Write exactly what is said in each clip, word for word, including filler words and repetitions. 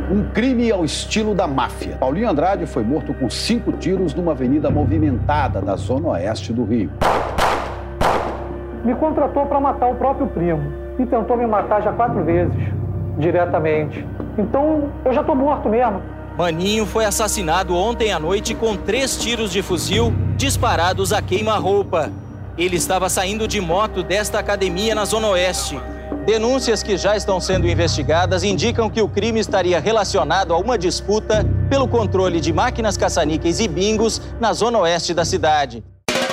Um crime ao estilo da máfia. Paulinho Andrade foi morto com cinco tiros numa avenida movimentada da zona oeste do Rio. Me contratou para matar o próprio primo e tentou me matar já quatro vezes, diretamente. Então, eu já tô morto mesmo. Maninho foi assassinado ontem à noite com três tiros de fuzil disparados a queima-roupa. Ele estava saindo de moto desta academia na Zona Oeste. Denúncias que já estão sendo investigadas indicam que o crime estaria relacionado a uma disputa pelo controle de máquinas caça-níqueis e bingos na Zona Oeste da cidade.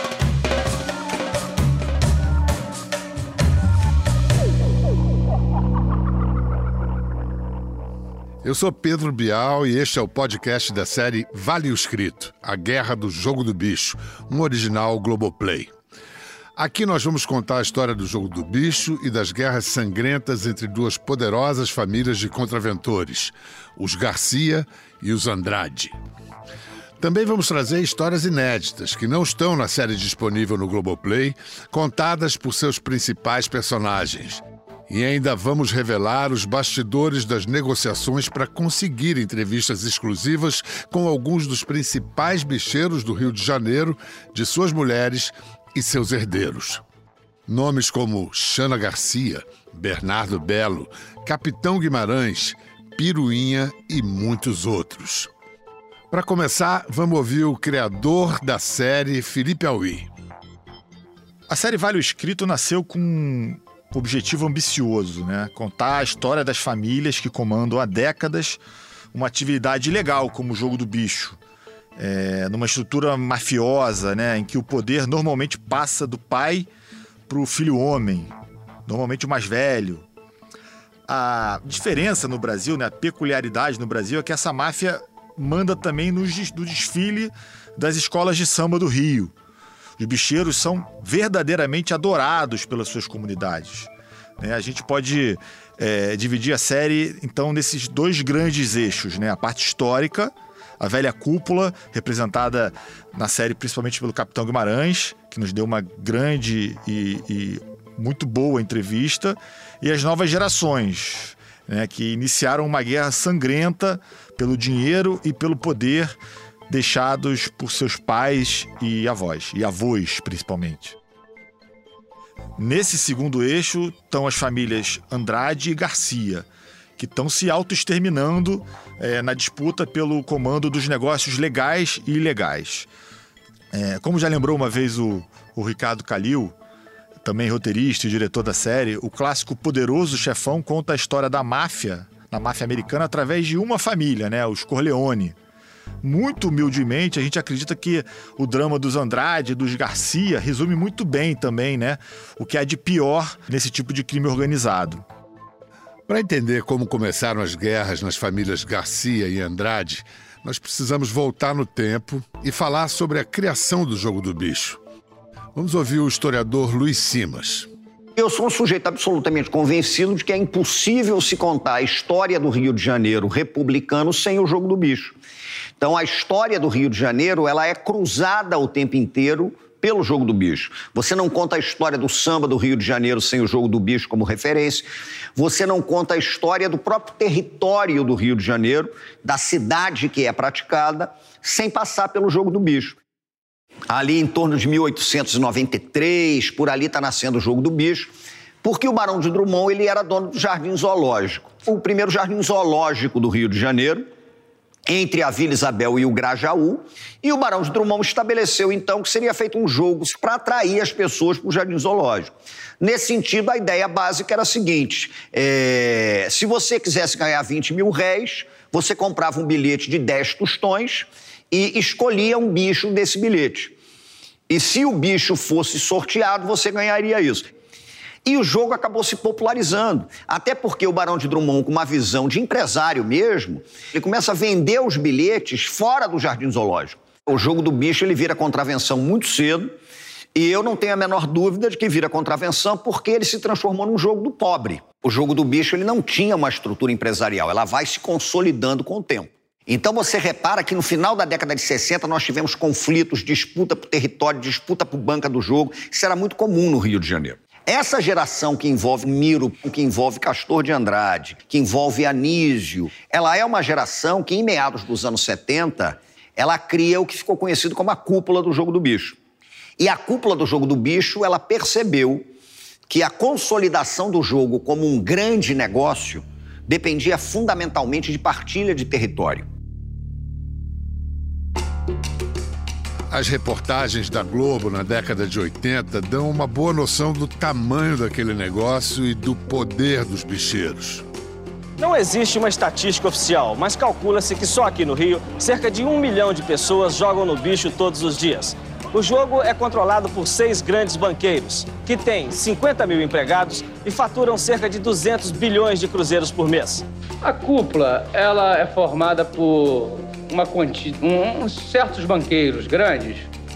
Eu sou Pedro Bial e este é o podcast da série Vale o Escrito, A Guerra do Jogo do Bicho, um original Globoplay. Aqui nós vamos contar a história do Jogo do Bicho e das guerras sangrentas entre duas poderosas famílias de contraventores, os Garcia e os Andrade. Também vamos trazer histórias inéditas que não estão na série disponível no Globoplay, contadas por seus principais personagens. E ainda vamos revelar os bastidores das negociações para conseguir entrevistas exclusivas com alguns dos principais bicheiros do Rio de Janeiro, de suas mulheres e seus herdeiros. Nomes como Xana Garcia, Bernardo Belo, Capitão Guimarães, Piruinha e muitos outros. Para começar, vamos ouvir o criador da série, Felipe Alvi. A série Vale o Escrito nasceu com um objetivo ambicioso, né? Contar a história das famílias que comandam há décadas uma atividade ilegal como o Jogo do Bicho. É, numa estrutura mafiosa, né, em que o poder normalmente passa do pai para o filho homem, normalmente o mais velho. A diferença no Brasil, né, a peculiaridade no Brasil é que essa máfia manda também no, no desfile das escolas de samba do Rio. Os bicheiros são verdadeiramente adorados pelas suas comunidades. É, a gente pode é, dividir a série, então, nesses dois grandes eixos, né, a parte histórica, a velha cúpula, representada na série principalmente pelo Capitão Guimarães, que nos deu uma grande e, e muito boa entrevista, e as novas gerações, né, que iniciaram uma guerra sangrenta pelo dinheiro e pelo poder deixados por seus pais e avós, e avós principalmente. Nesse segundo eixo estão as famílias Andrade e Garcia, que estão se auto-exterminando é, na disputa pelo comando dos negócios legais e ilegais. É, como já lembrou uma vez o, o Ricardo Calil, também roteirista e diretor da série, o clássico Poderoso Chefão conta a história da máfia, da máfia americana, através de uma família, né, os Corleone. Muito humildemente, a gente acredita que o drama dos Andrade e dos Garcia resume muito bem também, né, o que há de pior nesse tipo de crime organizado. Para entender como começaram as guerras nas famílias Garcia e Andrade, nós precisamos voltar no tempo e falar sobre a criação do Jogo do Bicho. Vamos ouvir o historiador Luiz Simas. Eu sou um sujeito absolutamente convencido de que é impossível se contar a história do Rio de Janeiro republicano sem o Jogo do Bicho. Então, a história do Rio de Janeiro, ela é cruzada o tempo inteiro pelo Jogo do Bicho. Você não conta a história do samba do Rio de Janeiro sem o Jogo do Bicho como referência. Você não conta a história do próprio território do Rio de Janeiro, da cidade que é praticada, sem passar pelo Jogo do Bicho. Ali em torno de mil oitocentos e noventa e três, por ali está nascendo o Jogo do Bicho, porque o Barão de Drummond ele era dono do Jardim Zoológico. O primeiro jardim zoológico do Rio de Janeiro, entre a Vila Isabel e o Grajaú, e o Barão de Drummond estabeleceu, então, que seria feito um jogo para atrair as pessoas para o Jardim Zoológico. Nesse sentido, a ideia básica era a seguinte, é, se você quisesse ganhar vinte mil réis, você comprava um bilhete de dez tostões e escolhia um bicho desse bilhete. E se o bicho fosse sorteado, você ganharia isso. E o jogo acabou se popularizando, até porque o Barão de Drummond, com uma visão de empresário mesmo, ele começa a vender os bilhetes fora do Jardim Zoológico. O Jogo do Bicho ele vira contravenção muito cedo, e eu não tenho a menor dúvida de que vira contravenção porque ele se transformou num jogo do pobre. O Jogo do Bicho ele não tinha uma estrutura empresarial, ela vai se consolidando com o tempo. Então você repara que no final da década de sessenta nós tivemos conflitos, disputa por território, disputa por banca do jogo, isso era muito comum no Rio de Janeiro. Essa geração que envolve Miro, que envolve Castor de Andrade, que envolve Anísio, ela é uma geração que, em meados dos anos setenta, ela cria o que ficou conhecido como a cúpula do Jogo do Bicho. E a cúpula do Jogo do Bicho, ela percebeu que a consolidação do jogo como um grande negócio dependia fundamentalmente de partilha de território. As reportagens da Globo na década de oitenta dão uma boa noção do tamanho daquele negócio e do poder dos bicheiros. Não existe uma estatística oficial, mas calcula-se que só aqui no Rio, cerca de um milhão de pessoas jogam no bicho todos os dias. O jogo é controlado por seis grandes banqueiros, que têm cinquenta mil empregados e faturam cerca de duzentos bilhões de cruzeiros por mês. A cúpula, ela é formada por uma quanti... um, certos banqueiros grandes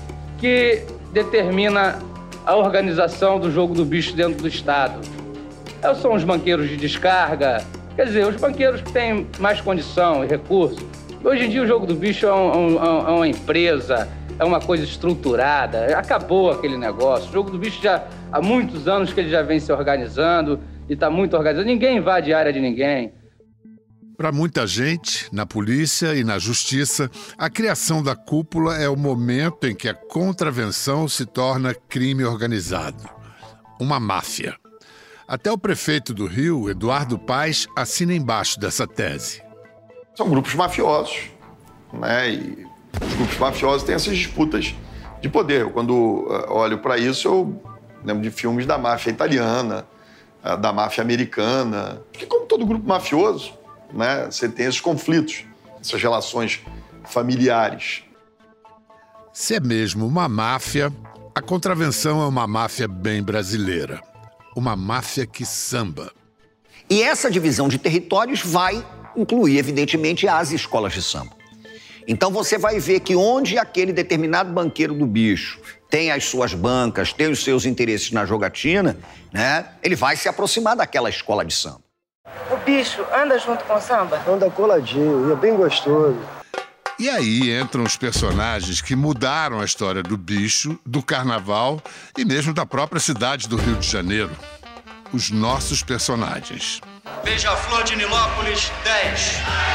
que determina a organização do jogo do bicho dentro do Estado. São os banqueiros de descarga, quer dizer, os banqueiros que têm mais condição e recurso. Hoje em dia o jogo do bicho é, um, é uma empresa, é uma coisa estruturada, acabou aquele negócio. O jogo do bicho já há muitos anos que ele já vem se organizando e está muito organizado. Ninguém invade a área de ninguém. Para muita gente, na polícia e na justiça, a criação da cúpula é o momento em que a contravenção se torna crime organizado. Uma máfia. Até o prefeito do Rio, Eduardo Paes, assina embaixo dessa tese. São grupos mafiosos, né? E os grupos mafiosos têm essas disputas de poder. Eu, quando olho para isso, eu lembro de filmes da máfia italiana, da máfia americana. Porque, como todo grupo mafioso, né, você tem esses conflitos, essas relações familiares. Se é mesmo uma máfia, a contravenção é uma máfia bem brasileira. Uma máfia que samba. E essa divisão de territórios vai incluir, evidentemente, as escolas de samba. Então você vai ver que onde aquele determinado banqueiro do bicho tem as suas bancas, tem os seus interesses na jogatina, né, ele vai se aproximar daquela escola de samba. O bicho anda junto com o samba? Anda coladinho, e é bem gostoso. E aí entram os personagens que mudaram a história do bicho, do carnaval e mesmo da própria cidade do Rio de Janeiro. Os nossos personagens. Beija-Flor de Nilópolis, dez.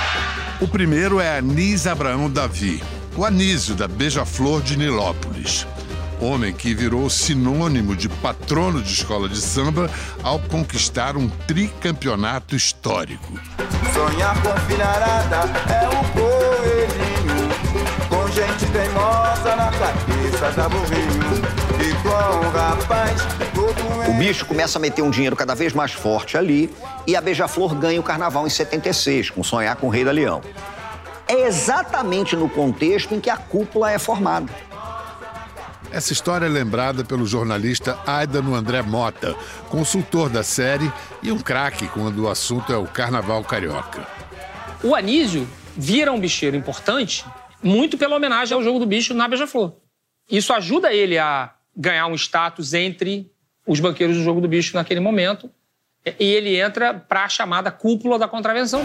O primeiro é Anísio Abraão Davi, o Anísio da Beija-Flor de Nilópolis. Homem que virou sinônimo de patrono de escola de samba ao conquistar um tricampeonato histórico. Sonhar com filharada é um coelhinho, com gente teimosa na cabeça da burrinho. E com o rapaz... O bicho começa a meter um dinheiro cada vez mais forte ali e a Beija-Flor ganha o carnaval em setenta e seis, com Sonhar com o Rei da Leão. É exatamente no contexto em que a cúpula é formada. Essa história é lembrada pelo jornalista Aidano André Mota, consultor da série e um craque quando o assunto é o carnaval carioca. O Anísio vira um bicheiro importante muito pela homenagem ao Jogo do Bicho na Beija-Flor. Isso ajuda ele a ganhar um status entre os banqueiros do Jogo do Bicho naquele momento e ele entra para a chamada cúpula da contravenção.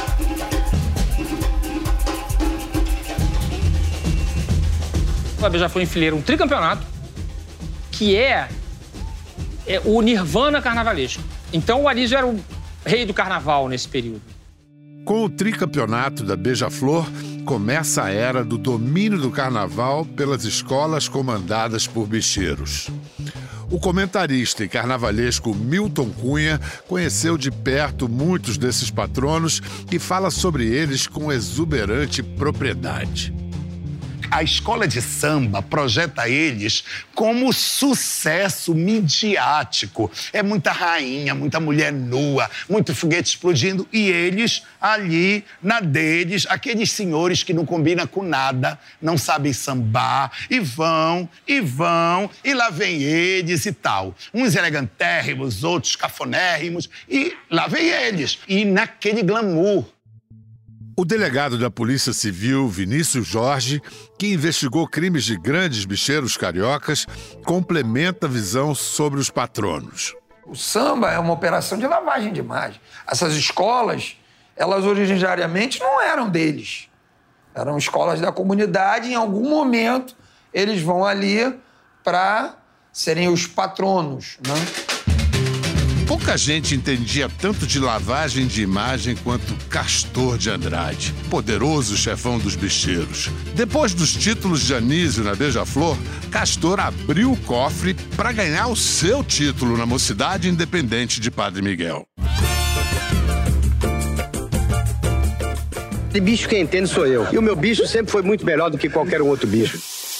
A Beija-Flor enfileira um tricampeonato, que é, é o Nirvana carnavalesco. Então o Anísio era o rei do carnaval nesse período. Com o tricampeonato da Beija-Flor, começa a era do domínio do carnaval pelas escolas comandadas por bicheiros. O comentarista e carnavalesco Milton Cunha conheceu de perto muitos desses patronos e fala sobre eles com exuberante propriedade. A escola de samba projeta eles como sucesso midiático. É muita rainha, muita mulher nua, muito foguete explodindo. E eles ali, na deles, aqueles senhores que não combinam com nada, não sabem sambar, e vão, e vão, e lá vem eles e tal. Uns elegantérrimos, outros cafonérrimos, e lá vem eles. E naquele glamour. O delegado da Polícia Civil, Vinícius Jorge, que investigou crimes de grandes bicheiros cariocas, complementa a visão sobre os patronos. O samba é uma operação de lavagem de imagem. Essas escolas, elas originariamente não eram deles. Eram escolas da comunidade e em algum momento eles vão ali para serem os patronos, né? Pouca gente entendia tanto de lavagem de imagem quanto Castor de Andrade, poderoso chefão dos bicheiros. Depois dos títulos de Anísio na Beija-Flor, Castor abriu o cofre para ganhar o seu título na Mocidade Independente de Padre Miguel. De bicho quem entende sou eu. E o meu bicho sempre foi muito melhor do que qualquer outro bicho.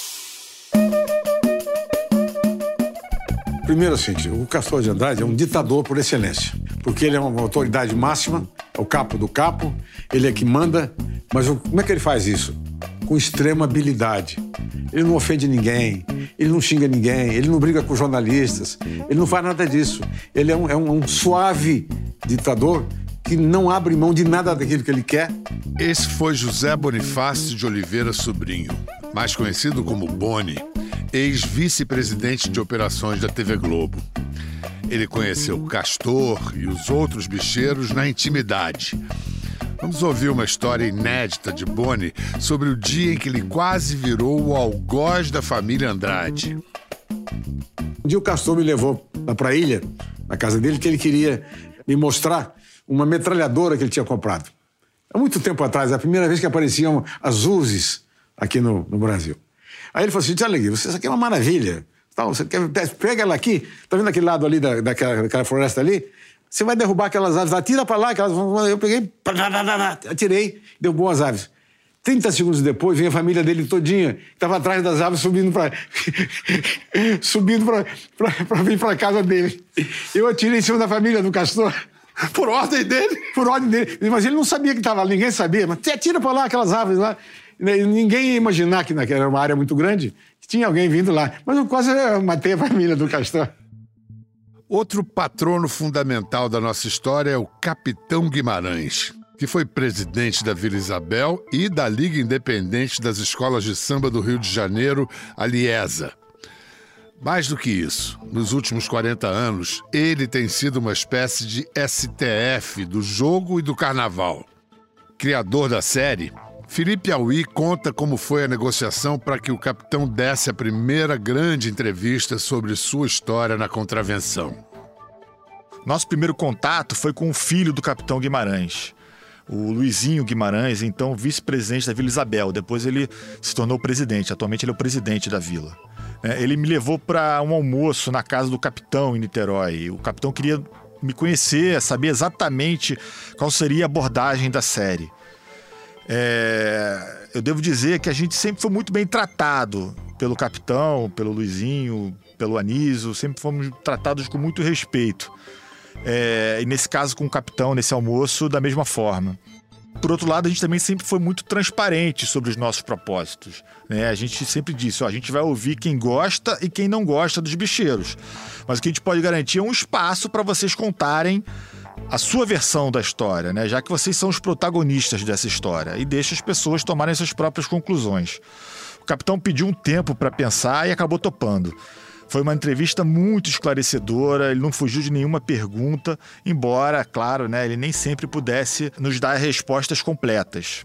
Primeiro, assim, o Castor de Andrade é um ditador por excelência. Porque ele é uma autoridade máxima, é o capo do capo, ele é que manda. Mas como é que ele faz isso? Com extrema habilidade. Ele não ofende ninguém, ele não xinga ninguém, ele não briga com jornalistas, ele não faz nada disso. Ele é um, é um, um suave ditador que não abre mão de nada daquilo que ele quer. Esse foi José Bonifácio de Oliveira Sobrinho, mais conhecido como Boni, ex-vice-presidente de operações da T V Globo. Ele conheceu Castor e os outros bicheiros na intimidade. Vamos ouvir uma história inédita de Boni sobre o dia em que ele quase virou o algoz da família Andrade. Um dia o Castor me levou para a ilha, na casa dele, que ele queria me mostrar uma metralhadora que ele tinha comprado. Há muito tempo atrás, a primeira vez que apareciam as Uzis aqui no, no Brasil. Aí ele falou assim, olha aqui, isso aqui é uma maravilha. Então, você quer, pega ela aqui, tá vendo aquele lado ali da, daquela, daquela floresta ali? Você vai derrubar aquelas aves, atira para lá, aquelas... eu peguei, atirei, deu boas aves. trinta segundos depois, vem a família dele todinha, que estava atrás das aves, subindo para subindo para vir para casa dele. Eu atirei em cima da família do Castor. Por ordem dele? Por ordem dele. Mas ele não sabia que estava lá, ninguém sabia. Mas você atira para lá aquelas árvores lá. Ninguém ia imaginar que era uma área muito grande, que tinha alguém vindo lá. Mas eu quase matei a família do Castor. Outro patrono fundamental da nossa história é o Capitão Guimarães, que foi presidente da Vila Isabel e da Liga Independente das Escolas de Samba do Rio de Janeiro, a Liesa. Mais do que isso, nos últimos quarenta anos, ele tem sido uma espécie de S T F do jogo e do carnaval. Criador da série, Felipe Auí conta como foi a negociação para que o capitão desse a primeira grande entrevista sobre sua história na contravenção. Nosso primeiro contato foi com o filho do capitão Guimarães, o Luizinho Guimarães, então vice-presidente da Vila Isabel. Depois ele se tornou presidente, atualmente ele é o presidente da vila. Ele me levou para um almoço na casa do capitão em Niterói. O capitão queria me conhecer, saber exatamente qual seria a abordagem da série. É... Eu devo dizer que a gente sempre foi muito bem tratado pelo capitão, pelo Luizinho, pelo Anísio, sempre fomos tratados com muito respeito. É... E nesse caso com o capitão, nesse almoço, da mesma forma. Por outro lado, a gente também sempre foi muito transparente sobre os nossos propósitos, né? A gente sempre disse, ó, a gente vai ouvir quem gosta e quem não gosta dos bicheiros. Mas o que a gente pode garantir é um espaço para vocês contarem a sua versão da história, né? Já que vocês são os protagonistas dessa história, e deixa as pessoas tomarem suas próprias conclusões. O capitão pediu um tempo para pensar e acabou topando. Foi uma entrevista muito esclarecedora, ele não fugiu de nenhuma pergunta, embora, claro, né, ele nem sempre pudesse nos dar respostas completas.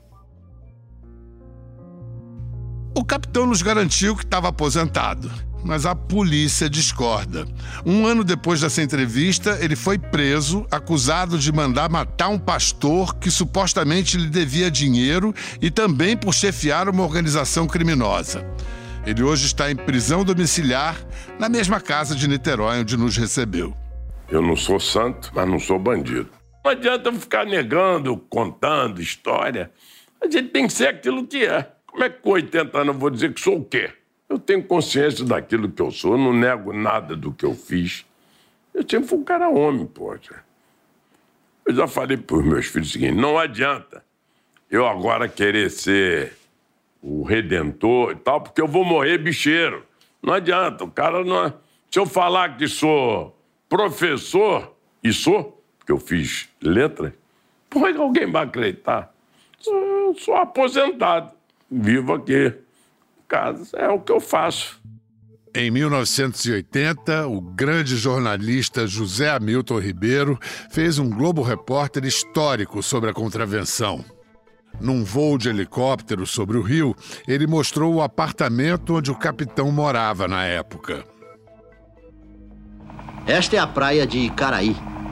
O capitão nos garantiu que estava aposentado, mas a polícia discorda. Um ano depois dessa entrevista, ele foi preso, acusado de mandar matar um pastor que supostamente lhe devia dinheiro e também por chefiar uma organização criminosa. Ele hoje está em prisão domiciliar na mesma casa de Niterói onde nos recebeu. Eu não sou santo, mas não sou bandido. Não adianta ficar negando, contando história. A gente tem que ser aquilo que é. Como é que com oitenta anos eu vou dizer que sou o quê? Eu tenho consciência daquilo que eu sou, eu não nego nada do que eu fiz. Eu sempre fui um cara homem, poxa. Eu já falei para os meus filhos o seguinte, não adianta eu agora querer ser o redentor e tal, porque eu vou morrer bicheiro. Não adianta, o cara não é... Se eu falar que sou professor, e sou, porque eu fiz letras, por que alguém vai acreditar? Eu sou aposentado, vivo aqui. Casa, é o que eu faço. Em mil novecentos e oitenta, o grande jornalista José Hamilton Ribeiro fez um Globo Repórter histórico sobre a contravenção. Num voo de helicóptero sobre o rio, ele mostrou o apartamento onde o capitão morava na época. Esta é a praia de Icaraí.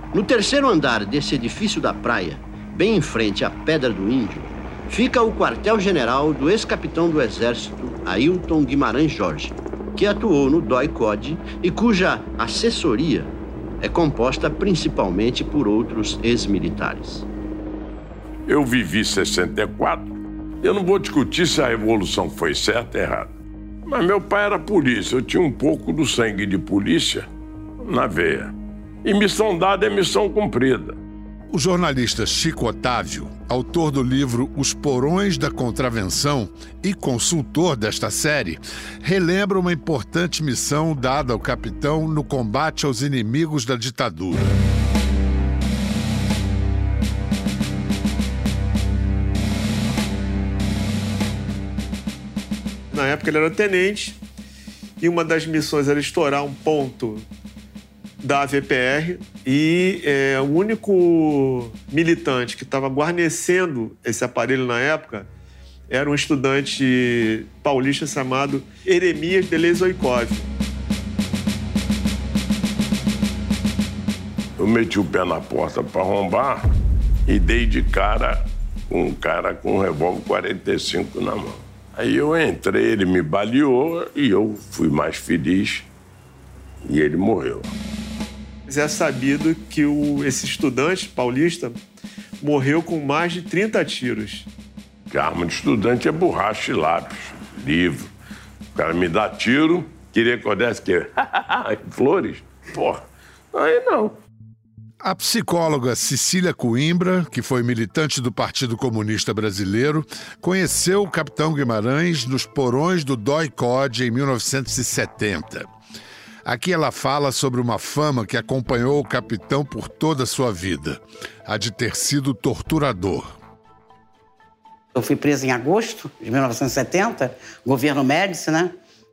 No terceiro andar desse edifício da praia, bem em frente à Pedra do Índio, fica o quartel-general do ex-capitão do Exército, Ailton Guimarães Jorge, que atuou no D O I-C O D e cuja assessoria é composta principalmente por outros ex-militares. Eu vivi sessenta e quatro. Eu não vou discutir se a Revolução foi certa ou errada. Mas meu pai era polícia. Eu tinha um pouco do sangue de polícia na veia. E missão dada é missão cumprida. O jornalista Chico Otávio, autor do livro Os Porões da Contravenção e consultor desta série, relembra uma importante missão dada ao capitão no combate aos inimigos da ditadura. Na época ele era tenente e uma das missões era estourar um ponto da A V P R e é, o único militante que estava guarnecendo esse aparelho na época era um estudante paulista chamado Eremias Delezoikov. Eu meti o pé na porta para arrombar e dei de cara com um cara com um revólver quarenta e cinco na mão. Aí eu entrei, ele me baleou e eu fui mais feliz e ele morreu. É sabido que o, esse estudante paulista morreu com mais de trinta tiros. A arma de estudante é borracha e lápis, livro. O cara me dá tiro, queria que eu desse que flores? Porra, aí não. A psicóloga Cecília Coimbra, que foi militante do Partido Comunista Brasileiro, conheceu o capitão Guimarães nos porões do D O I-C O D em mil novecentos e setenta. Aqui ela fala sobre uma fama que acompanhou o capitão por toda a sua vida, a de ter sido torturador. Eu fui preso em agosto de mil novecentos e setenta, governo Médici, né?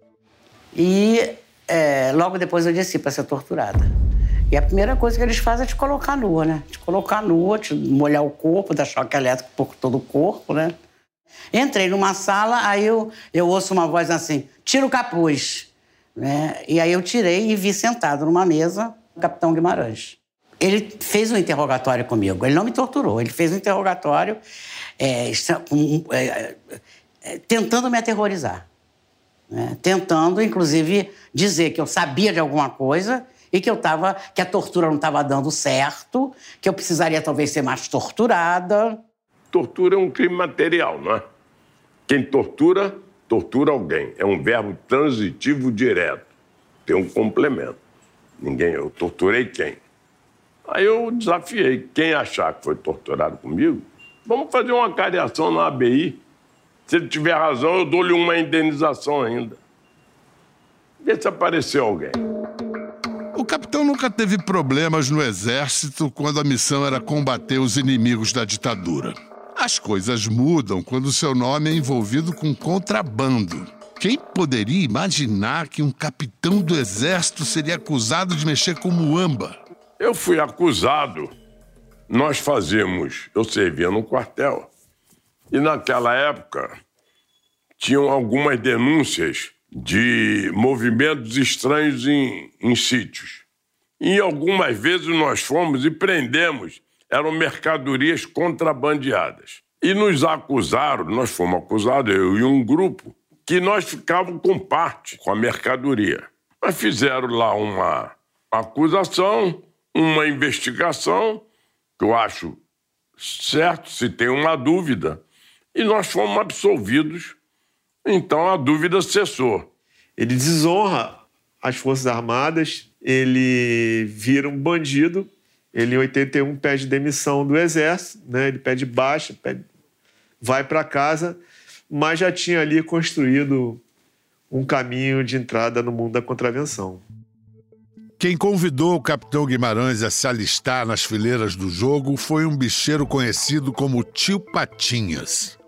E é, logo depois eu desci para ser torturada. E a primeira coisa que eles fazem é te colocar nua, né? Te colocar nua, te molhar o corpo, dar choque elétrico por todo o corpo, né? Entrei numa sala, aí eu, eu ouço uma voz assim, tira o capuz. Né? E aí eu tirei e vi sentado numa mesa o capitão Guimarães. Ele fez um interrogatório comigo, ele não me torturou, ele fez um interrogatório é, é, é, tentando me aterrorizar. Né? Tentando, inclusive, dizer que eu sabia de alguma coisa e que, eu tava, que a tortura não estava dando certo, que eu precisaria talvez ser mais torturada. Tortura é um crime material, não é? Quem tortura... tortura alguém. É um verbo transitivo direto. Tem um complemento. Ninguém... Eu torturei quem? Aí eu desafiei. Quem achar que foi torturado comigo, vamos fazer uma cariação na A B I. Se ele tiver razão, eu dou-lhe uma indenização ainda. Vê se apareceu alguém. O capitão nunca teve problemas no Exército quando a missão era combater os inimigos da ditadura. As coisas mudam quando seu nome é envolvido com contrabando. Quem poderia imaginar que um capitão do Exército seria acusado de mexer com muamba? Eu fui acusado. Nós fazíamos... Eu servia no quartel. E naquela época, tinham algumas denúncias de movimentos estranhos em, em sítios. E algumas vezes nós fomos e prendemos... eram mercadorias contrabandeadas. E nos acusaram, nós fomos acusados, eu e um grupo, que nós ficávamos com parte com a mercadoria. Mas fizeram lá uma acusação, uma investigação, que eu acho certo, se tem uma dúvida, e nós fomos absolvidos, então a dúvida cessou. Ele desonra as Forças Armadas, ele vira um bandido. Ele, em oitenta e um, pede demissão do Exército, né? Ele pede baixa, pede... vai para casa, mas já tinha ali construído um caminho de entrada no mundo da contravenção. Quem convidou o capitão Guimarães a se alistar nas fileiras do jogo foi um bicheiro conhecido como Tio Patinhas.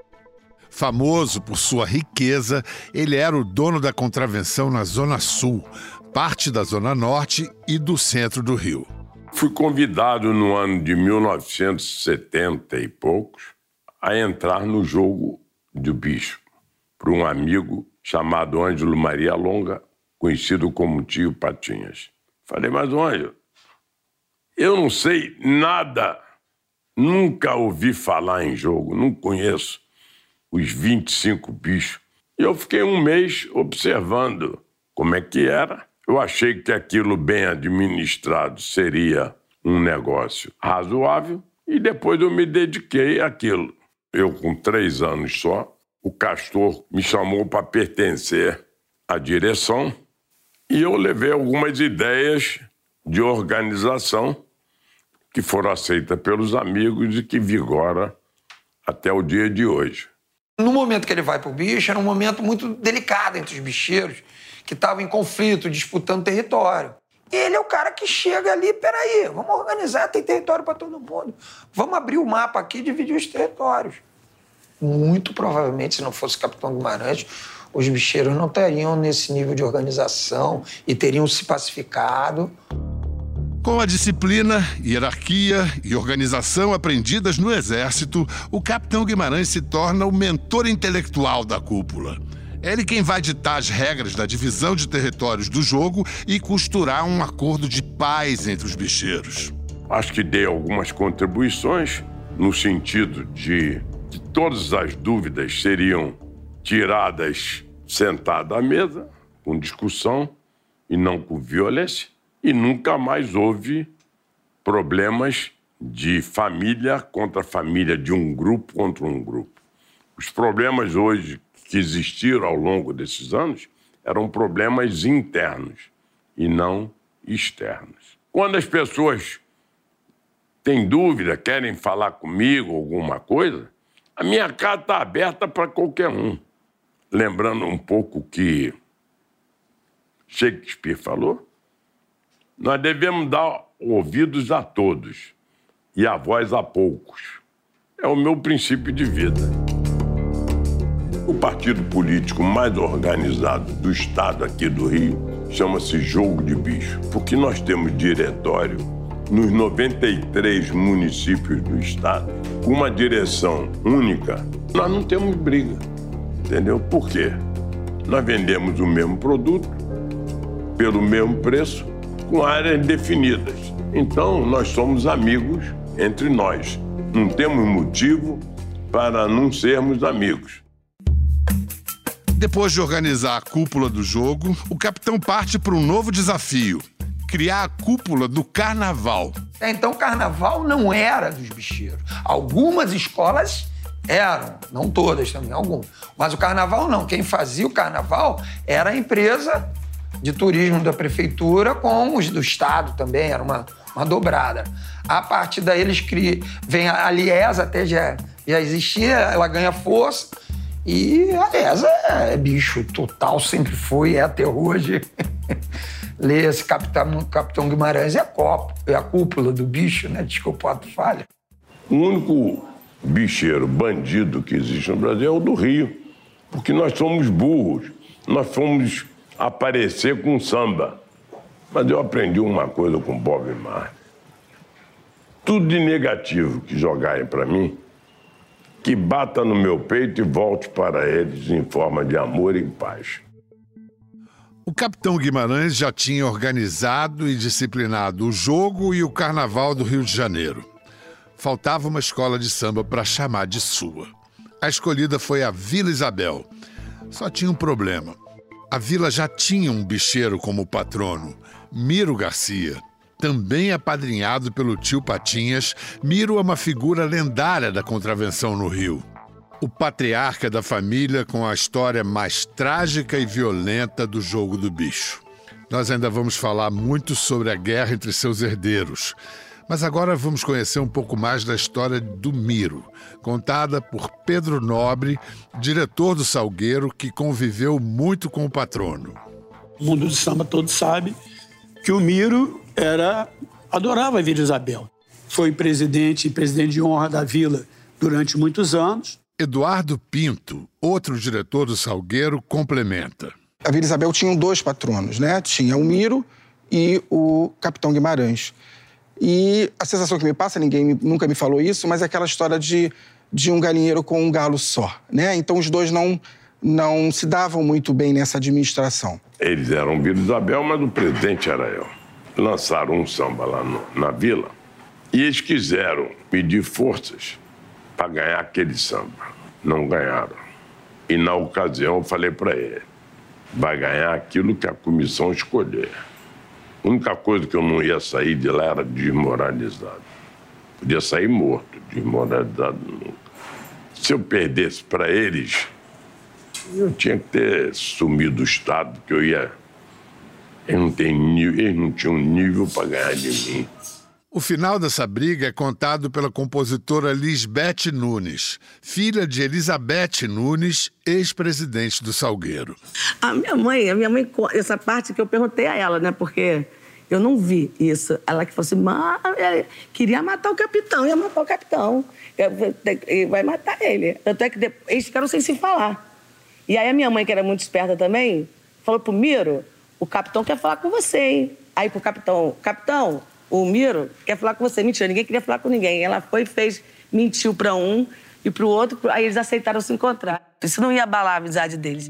Famoso por sua riqueza, ele era o dono da contravenção na Zona Sul, parte da Zona Norte e do centro do Rio. Fui convidado no ano de mil novecentos e setenta e poucos a entrar no jogo do bicho por um amigo chamado Ângelo Maria Longa, conhecido como Tio Patinhas. Falei, mas Ângelo, Eu não sei nada, nunca ouvi falar em jogo, não conheço os vinte e cinco bichos. E eu fiquei um mês observando como é que era. Eu achei que aquilo bem administrado seria um negócio razoável e depois eu me dediquei àquilo. Eu, com três anos só, o Castor me chamou para pertencer à direção e eu levei algumas ideias de organização que foram aceitas pelos amigos e que vigora até o dia de hoje. No momento que ele vai pro bicho, era um momento muito delicado entre os bicheiros, que estavam em conflito, disputando território. E ele é o cara que chega ali, peraí, vamos organizar, tem território para todo mundo. Vamos abrir o mapa aqui e dividir os territórios. Muito provavelmente, se não fosse o Capitão Guimarães, os bicheiros não estariam nesse nível de organização e teriam se pacificado. Com a disciplina, hierarquia e organização aprendidas no Exército, o Capitão Guimarães se torna o mentor intelectual da cúpula. É ele quem vai ditar as regras da divisão de territórios do jogo e costurar um acordo de paz entre os bicheiros. Acho que dei algumas contribuições no sentido de que todas as dúvidas seriam tiradas sentado à mesa, com discussão e não com violência. E nunca mais houve problemas de família contra família, de um grupo contra um grupo. Os problemas hoje que existiram ao longo desses anos eram problemas internos e não externos. Quando as pessoas têm dúvida, querem falar comigo alguma coisa, a minha casa está aberta para qualquer um. Lembrando um pouco o que Shakespeare falou, nós devemos dar ouvidos a todos e a voz a poucos. É o meu princípio de vida. O partido político mais organizado do estado aqui do Rio chama-se Jogo de Bicho, porque nós temos diretório nos noventa e três municípios do estado, com uma direção única. Nós não temos briga, entendeu? Por quê? Nós vendemos o mesmo produto, pelo mesmo preço, com áreas definidas. Então, nós somos amigos entre nós. Não temos motivo para não sermos amigos. Depois de organizar a cúpula do jogo, o capitão parte para um novo desafio: criar a cúpula do carnaval. Então, o carnaval não era dos bicheiros. Algumas escolas eram, não todas também, algumas. Mas o carnaval não. Quem fazia o carnaval era a empresa de turismo da prefeitura com os do estado também, era uma, uma dobrada. A partir daí eles criam, vem a Liesa, até já, já existia, ela ganha força, e a Liesa é bicho total, sempre foi, é até hoje. Lê esse Capitão, Capitão Guimarães, é a, copa, é a cúpula do bicho, né? Desculpa a falha. O único bicheiro, bandido que existe no Brasil é o do Rio, porque nós somos burros, nós fomos aparecer com samba. Mas eu aprendi uma coisa com Bob Marley. Tudo de negativo que jogarem para mim, que bata no meu peito e volte para eles em forma de amor e paz. O Capitão Guimarães já tinha organizado e disciplinado o jogo e o Carnaval do Rio de Janeiro. Faltava uma escola de samba para chamar de sua. A escolhida foi a Vila Isabel. Só tinha um problema. A vila já tinha um bicheiro como patrono, Miro Garcia. Também apadrinhado pelo tio Patinhas, Miro é uma figura lendária da contravenção no Rio. O patriarca da família com a história mais trágica e violenta do Jogo do Bicho. Nós ainda vamos falar muito sobre a guerra entre seus herdeiros. Mas agora vamos conhecer um pouco mais da história do Miro, contada por Pedro Nobre, diretor do Salgueiro, que conviveu muito com o patrono. O mundo do samba todo sabe que o Miro era, adorava a Vila Isabel. Foi presidente e presidente de honra da vila durante muitos anos. Eduardo Pinto, outro diretor do Salgueiro, complementa. A Vila Isabel tinha dois patronos, né? Tinha o Miro e o Capitão Guimarães. E a sensação que me passa, ninguém me, nunca me falou isso, mas é aquela história de, de um galinheiro com um galo só, né? Então os dois não, não se davam muito bem nessa administração. Eles eram Vila Isabel, mas o presidente era eu. lançaram um samba lá no, na Vila e eles quiseram medir forças para ganhar aquele samba. Não ganharam. E, na ocasião, eu falei para ele, vai ganhar aquilo que a comissão escolher. A única coisa que eu não ia sair de lá era desmoralizado. Podia sair morto, desmoralizado nunca. Se eu perdesse para eles, eu tinha que ter sumido do Estado, que eu ia... Eles não, tem nível, eles não tinham nível para ganhar de mim. O final dessa briga é contado pela compositora Lisbeth Nunes, filha de Elizabeth Nunes, ex-presidente do Salgueiro. A minha mãe, a minha mãe, essa parte que eu perguntei a ela, né? Porque eu não vi isso. Ela que falou assim, mas queria matar o capitão, ia matar o capitão. Vai matar ele. Até que depois, eles ficaram sem se falar. E aí a minha mãe, que era muito esperta também, falou pro Miro, o capitão quer falar com você, hein? Aí pro capitão, capitão, o Miro quer falar com você. Mentira, ninguém queria falar com ninguém. Ela foi e fez, mentiu para um e para o outro, aí eles aceitaram se encontrar. Isso não ia abalar a amizade deles.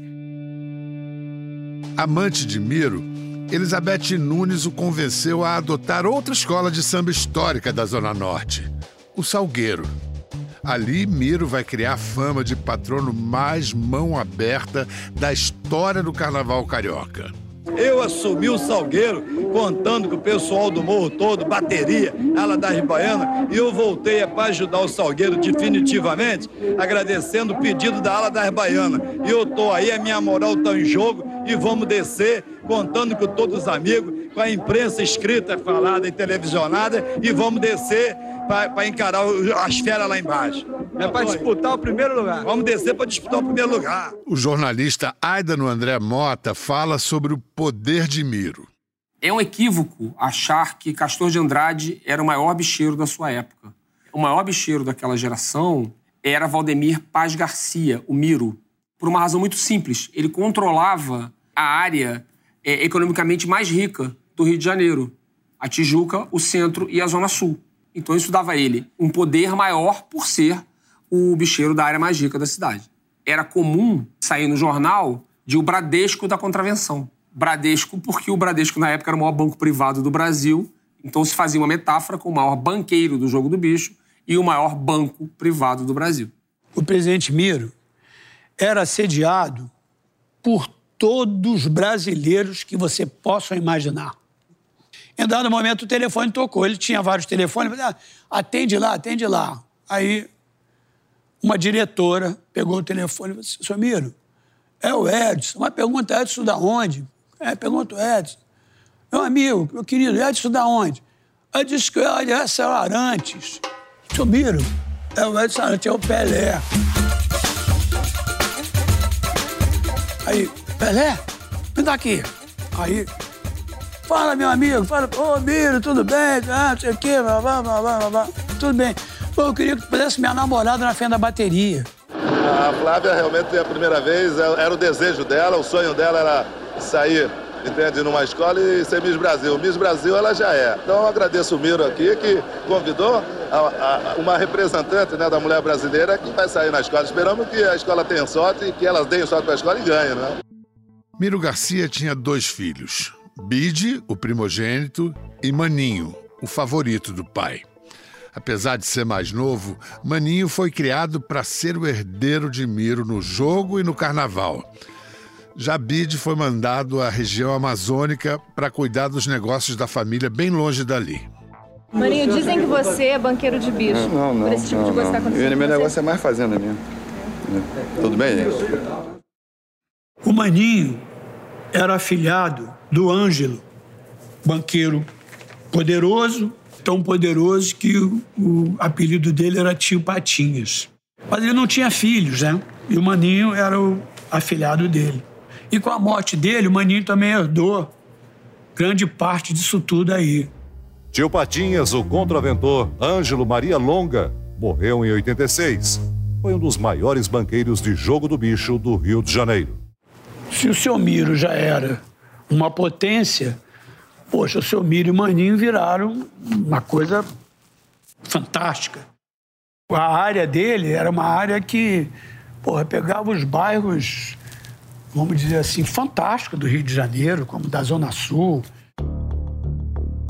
Amante de Miro, Elizabeth Nunes o convenceu a adotar outra escola de samba histórica da Zona Norte, o Salgueiro. Ali, Miro vai criar a fama de patrono mais mão aberta da história do carnaval carioca. Eu assumi o Salgueiro contando com o pessoal do morro todo, bateria, ala das baianas, e eu voltei para ajudar o Salgueiro definitivamente, agradecendo o pedido da ala das baianas. E eu tô aí, a minha moral tá em jogo e vamos descer, contando com todos os amigos, com a imprensa escrita, falada e televisionada, e vamos descer para encarar as feras lá embaixo. É para disputar o primeiro lugar. Vamos descer para disputar o primeiro lugar. O jornalista Aidano André Mota fala sobre o poder de Miro. É um equívoco achar que Castor de Andrade era o maior bicheiro da sua época. O maior bicheiro daquela geração era Valdemir Paz Garcia, o Miro. Por uma razão muito simples. Ele controlava a área é, economicamente mais rica do Rio de Janeiro. A Tijuca, o centro e a Zona Sul. Então isso dava a ele um poder maior por ser o bicheiro da área mais rica da cidade. Era comum sair no jornal de o Bradesco da Contravenção. Bradesco porque o Bradesco na época era o maior banco privado do Brasil, então se fazia uma metáfora com o maior banqueiro do Jogo do Bicho e o maior banco privado do Brasil. O presidente Miro era assediado por todos os brasileiros que você possa imaginar. Em dado momento, o telefone tocou. Ele tinha vários telefones. Ah, atende lá, atende lá. Aí, uma diretora pegou o telefone e disse, senhor Miro, é o Edson. Uma pergunta, Edson da onde? É, pergunta o Edson. Meu amigo, meu querido, Edson da onde? Aí disse que é Edson Arantes. Senhor Miro, é o Edson Arantes, é o Pelé. Aí, Pelé, me dá aqui. Aí... Fala, meu amigo, fala, ô, oh, Miro, tudo bem? Ah, não sei o quê, blá, blá, blá, blá, blá. Tudo bem. Pô, eu queria que tu pudesse minha namorada na frente da bateria. A Flávia realmente é a primeira vez, era o desejo dela, o sonho dela era sair, entende, numa escola e ser Miss Brasil. Miss Brasil ela já é. Então eu agradeço o Miro aqui, que convidou a, a, uma representante, né, da mulher brasileira que vai sair na escola. Esperamos que a escola tenha sorte e que elas deem sorte para a escola e ganhem, né? Miro Garcia tinha dois filhos. Bide, o primogênito, e Maninho, o favorito do pai. Apesar de ser mais novo, Maninho foi criado para ser o herdeiro de Miro no jogo e no carnaval. Já Bide foi mandado à região amazônica para cuidar dos negócios da família bem longe dali. Maninho, dizem que você é banqueiro de bicho. Não, não, por esse tipo não, de coisa não. que está acontecendo. Meu negócio é mais fazenda mesmo. Tudo bem, gente? O Maninho era afilhado do Ângelo, banqueiro poderoso, tão poderoso que o, o apelido dele era Tio Patinhas. Mas ele não tinha filhos, né? E o Maninho era o afilhado dele. E com a morte dele, o Maninho também herdou grande parte disso tudo aí. Tio Patinhas, o contraventor Ângelo Maria Longa, morreu em oitenta e seis. Foi um dos maiores banqueiros de Jogo do Bicho do Rio de Janeiro. Se o seu Miro já era uma potência, poxa, o seu Miro e o Maninho viraram uma coisa fantástica. A área dele era uma área que, porra, pegava os bairros, vamos dizer assim, fantásticos do Rio de Janeiro, como da Zona Sul.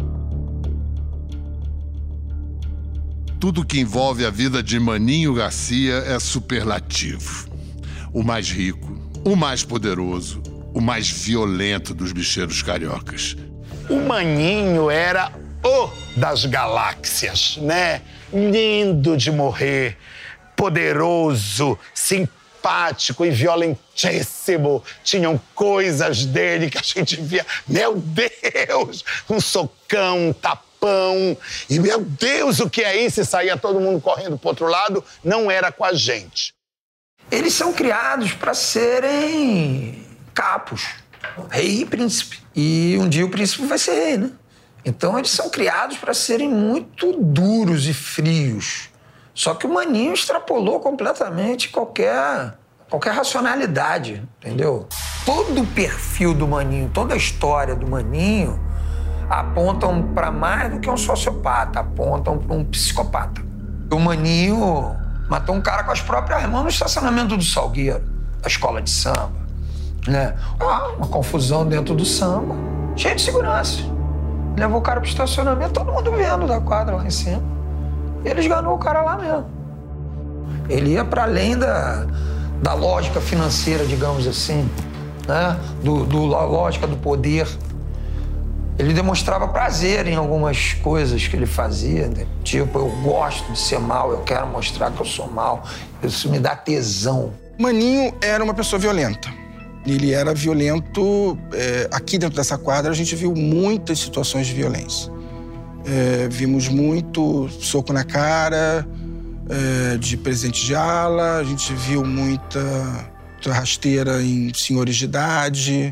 tudo que envolve a vida de Maninho Garcia é superlativo. O mais rico, o mais poderoso, o mais violento dos bicheiros cariocas. O Maninho era o das galáxias, né? Lindo de morrer, poderoso, simpático e violentíssimo. Tinham coisas dele que a gente via, meu Deus, um socão, um tapão. E, meu Deus, o que é isso? E saía todo mundo correndo pro outro lado, não era com a gente. Eles são criados para serem capos, rei e príncipe. E um dia o príncipe vai ser rei, né? Então eles são criados para serem muito duros e frios. Só que o Maninho extrapolou completamente qualquer, qualquer racionalidade, entendeu? Todo o perfil do Maninho, toda a história do Maninho apontam para mais do que um sociopata, apontam para um psicopata. O Maninho matou um cara com as próprias mãos no estacionamento do Salgueiro, da escola de samba, né? Ah, uma confusão dentro do samba, cheio de segurança. Levou o cara pro estacionamento, todo mundo vendo da quadra lá em cima. E ele esganou o cara lá mesmo. Ele ia para além da, da lógica financeira, digamos assim, né? Do, do, da lógica do poder. Ele demonstrava prazer em algumas coisas que ele fazia, né? Tipo, eu gosto de ser mal, eu quero mostrar que eu sou mal. Isso me dá tesão. Maninho era uma pessoa violenta. Ele era violento. É, aqui dentro dessa quadra, a gente viu muitas situações de violência. É, vimos muito soco na cara, é, de presente de ala, a gente viu muita, muita rasteira em senhores de idade.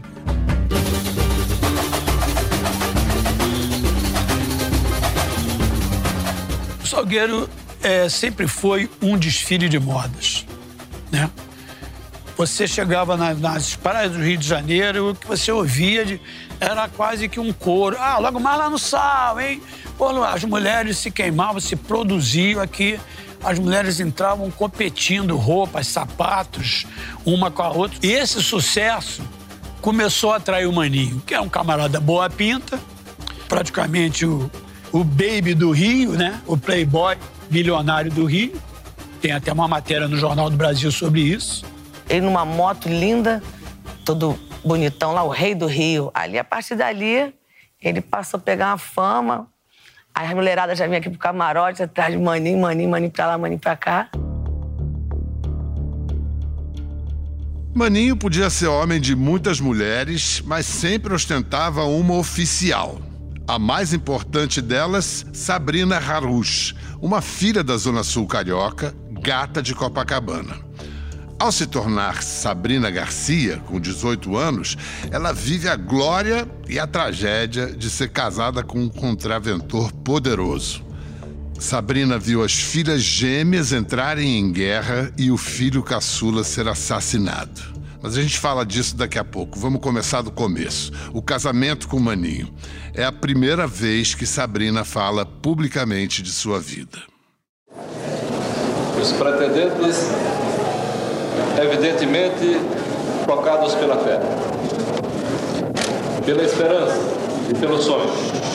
O Salgueiro é, sempre foi um desfile de modas, né? Você chegava na, nas praias do Rio de Janeiro, o que você ouvia de, era quase que um coro. Ah, logo mais lá no sal, hein? Pô, as mulheres se queimavam, se produziam aqui. As mulheres entravam competindo roupas, sapatos, uma com a outra. E esse sucesso começou a atrair o Maninho, que é um camarada boa pinta, praticamente o, o baby do Rio, né? O playboy milionário do Rio. Tem até uma matéria no Jornal do Brasil sobre isso. Ele numa moto linda, todo bonitão lá, o rei do Rio. Ali, a partir dali, ele passou a pegar uma fama. Aí as mulheradas já vinham aqui pro camarote, atrás de Maninho, Maninho, Maninho pra lá, Maninho pra cá. Maninho podia ser homem de muitas mulheres, mas sempre ostentava uma oficial. A mais importante delas, Sabrina Haruch, uma filha da Zona Sul carioca, gata de Copacabana. Ao se tornar Sabrina Garcia, com dezoito anos, ela vive a glória e a tragédia de ser casada com um contraventor poderoso. Sabrina viu as filhas gêmeas entrarem em guerra e o filho caçula ser assassinado. Mas a gente fala disso daqui a pouco. Vamos começar do começo. O casamento com o Maninho. É a primeira vez que Sabrina fala publicamente de sua vida. Os pretendentes, evidentemente, tocados pela fé, pela esperança e pelo sonho.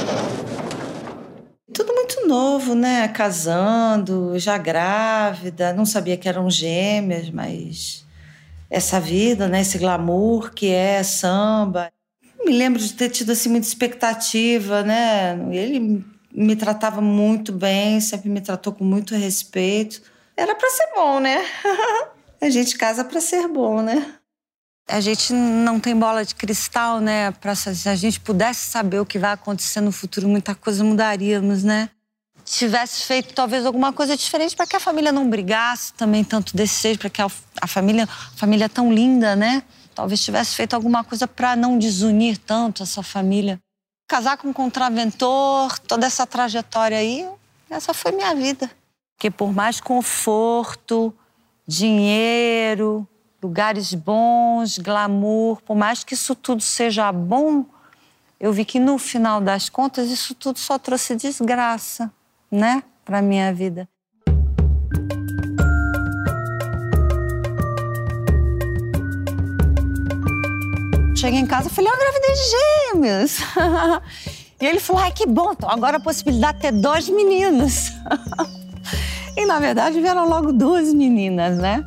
Tudo muito novo, né? Casando, já grávida, não sabia que eram gêmeas, mas essa vida, né? Esse glamour que é samba. Me lembro de ter tido assim muita expectativa, né? Ele me tratava muito bem, sempre me tratou com muito respeito. Era pra ser bom, né? A gente casa pra ser bom, né? A gente não tem bola de cristal, né? Pra, se a gente pudesse saber o que vai acontecer no futuro, muita coisa mudaríamos, né? Tivesse feito talvez alguma coisa diferente para que a família não brigasse também tanto desse jeito, para que a, a família, a família tão linda, né? Talvez tivesse feito alguma coisa para não desunir tanto essa família. Casar com um contraventor, toda essa trajetória aí, essa foi minha vida. Porque por mais conforto, dinheiro, lugares bons, glamour, por mais que isso tudo seja bom, eu vi que no final das contas isso tudo só trouxe desgraça, né, pra minha vida. Cheguei em casa e falei, eu engravidei de gêmeos. E ele falou, ai, que bom, então agora a possibilidade de ter dois meninos. Na verdade, vieram logo duas meninas, né?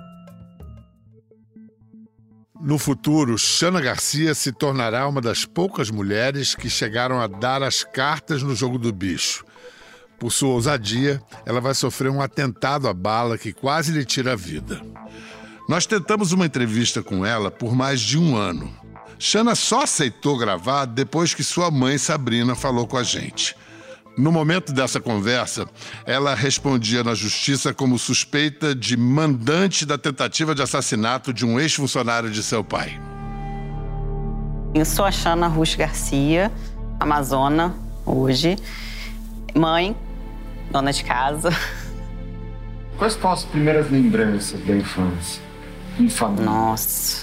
No futuro, Xana Garcia se tornará uma das poucas mulheres que chegaram a dar as cartas no Jogo do Bicho. Por sua ousadia, ela vai sofrer um atentado à bala que quase lhe tira a vida. Nós tentamos uma entrevista com ela por mais de um ano. Xana só aceitou gravar depois que sua mãe, Sabrina, falou com a gente. No momento dessa conversa, ela respondia na justiça como suspeita de mandante da tentativa de assassinato de um ex-funcionário de seu pai. Eu sou a Xana Rush Garcia, amazona, hoje. Mãe, dona de casa. Quais são as primeiras lembranças da infância? Em família? Nossa.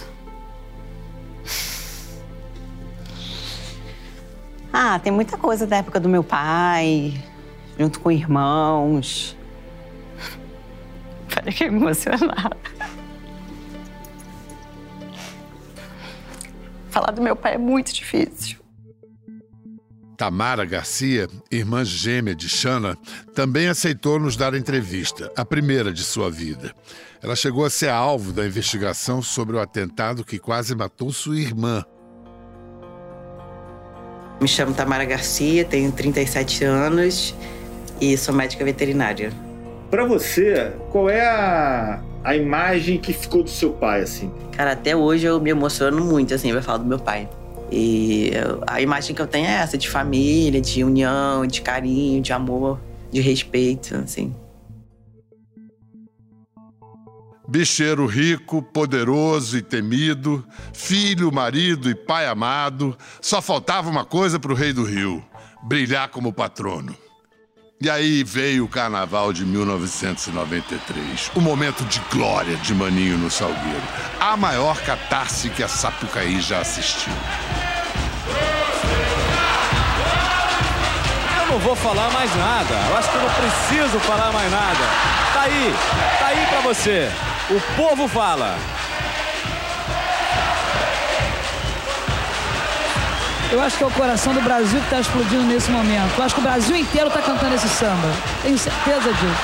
Ah, tem muita coisa da época do meu pai, junto com irmãos. Fiquei emocionada. Falar do meu pai é muito difícil. Tamara Garcia, irmã gêmea de Xana, também aceitou nos dar entrevista, a primeira de sua vida. Ela chegou a ser alvo da investigação sobre o atentado que quase matou sua irmã. Me chamo Tamara Garcia, tenho trinta e sete anos e sou médica veterinária. Pra você, qual é a, a imagem que ficou do seu pai, assim? Cara, até hoje eu me emociono muito, assim, vai falar do meu pai. E eu, a imagem que eu tenho é essa, de família, de união, de carinho, de amor, de respeito, assim. Bicheiro rico, poderoso e temido, filho, marido e pai amado, só faltava uma coisa pro Rei do Rio: brilhar como patrono. E aí veio o Carnaval de mil novecentos e noventa e três, o momento de glória de Maninho no Salgueiro, a maior catarse que a Sapucaí já assistiu. Eu não vou falar mais nada, eu acho que eu não preciso falar mais nada. Tá aí, tá aí pra você. O povo fala. Eu acho que é o coração do Brasil que está explodindo nesse momento. Eu acho que o Brasil inteiro está cantando esse samba. Tenho certeza disso.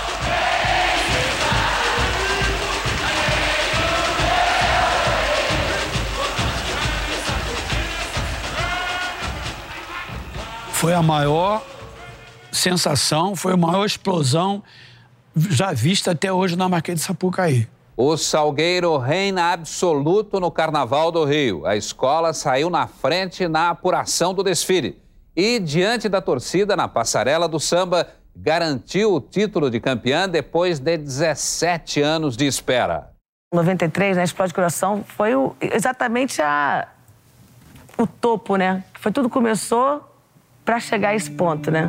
Foi a maior sensação, foi a maior explosão já vista até hoje na Marquês de Sapucaí. O Salgueiro reina absoluto no Carnaval do Rio. A escola saiu na frente na apuração do desfile. E, diante da torcida na passarela do samba, garantiu o título de campeã depois de dezessete anos de espera. Em noventa e três, né, Explode Coração, foi o, exatamente a, o topo, né? Foi tudo começou para chegar a esse ponto, né?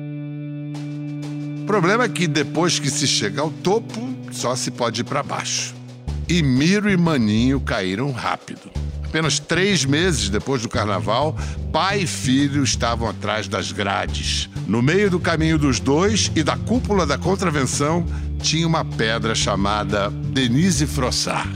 O problema é que depois que se chega ao topo, só se pode ir para baixo. E Miro e Maninho caíram rápido. Apenas três meses depois do Carnaval, pai e filho estavam atrás das grades. No meio do caminho dos dois e da cúpula da contravenção, tinha uma pedra chamada Denise Frossard.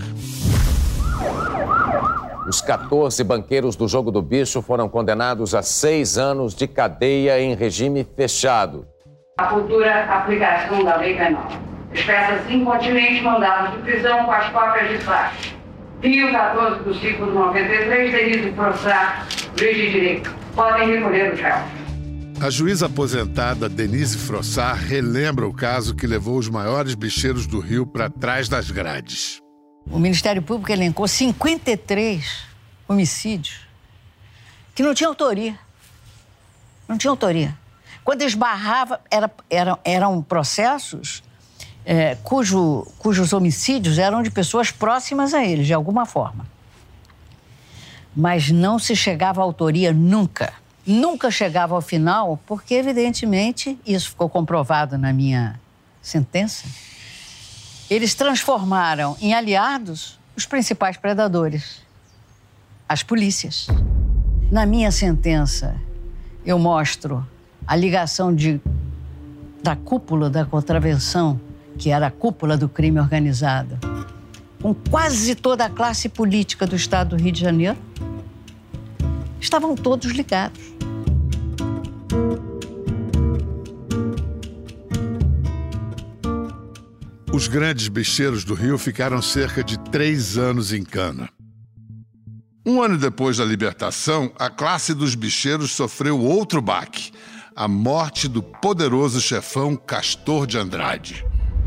Os quatorze banqueiros do Jogo do Bicho foram condenados a seis anos de cadeia em regime fechado. A futura aplicação da lei penal. As peças incontinentes mandadas de prisão com as cópias de fato. Rio quatorze do ciclo de noventa e três, Denise Frossard, juiz de direito. Podem recolher o réu. A juíza aposentada Denise Frossard relembra o caso que levou os maiores bicheiros do Rio para trás das grades. O Ministério Público elencou cinquenta e três homicídios que não tinham autoria. Não tinha autoria. Quando esbarrava, era, eram, eram processos é, cujo, cujos homicídios eram de pessoas próximas a eles, de alguma forma. Mas não se chegava à autoria nunca. Nunca chegava ao final, porque, evidentemente, isso ficou comprovado na minha sentença, eles transformaram em aliados os principais predadores, as polícias. Na minha sentença, eu mostro a ligação de, da cúpula da contravenção, que era a cúpula do crime organizado, com quase toda a classe política do estado do Rio de Janeiro. Estavam todos ligados. Os grandes bicheiros do Rio ficaram cerca de três anos em cana. Um ano depois da libertação, a classe dos bicheiros sofreu outro baque: a morte do poderoso chefão Castor de Andrade.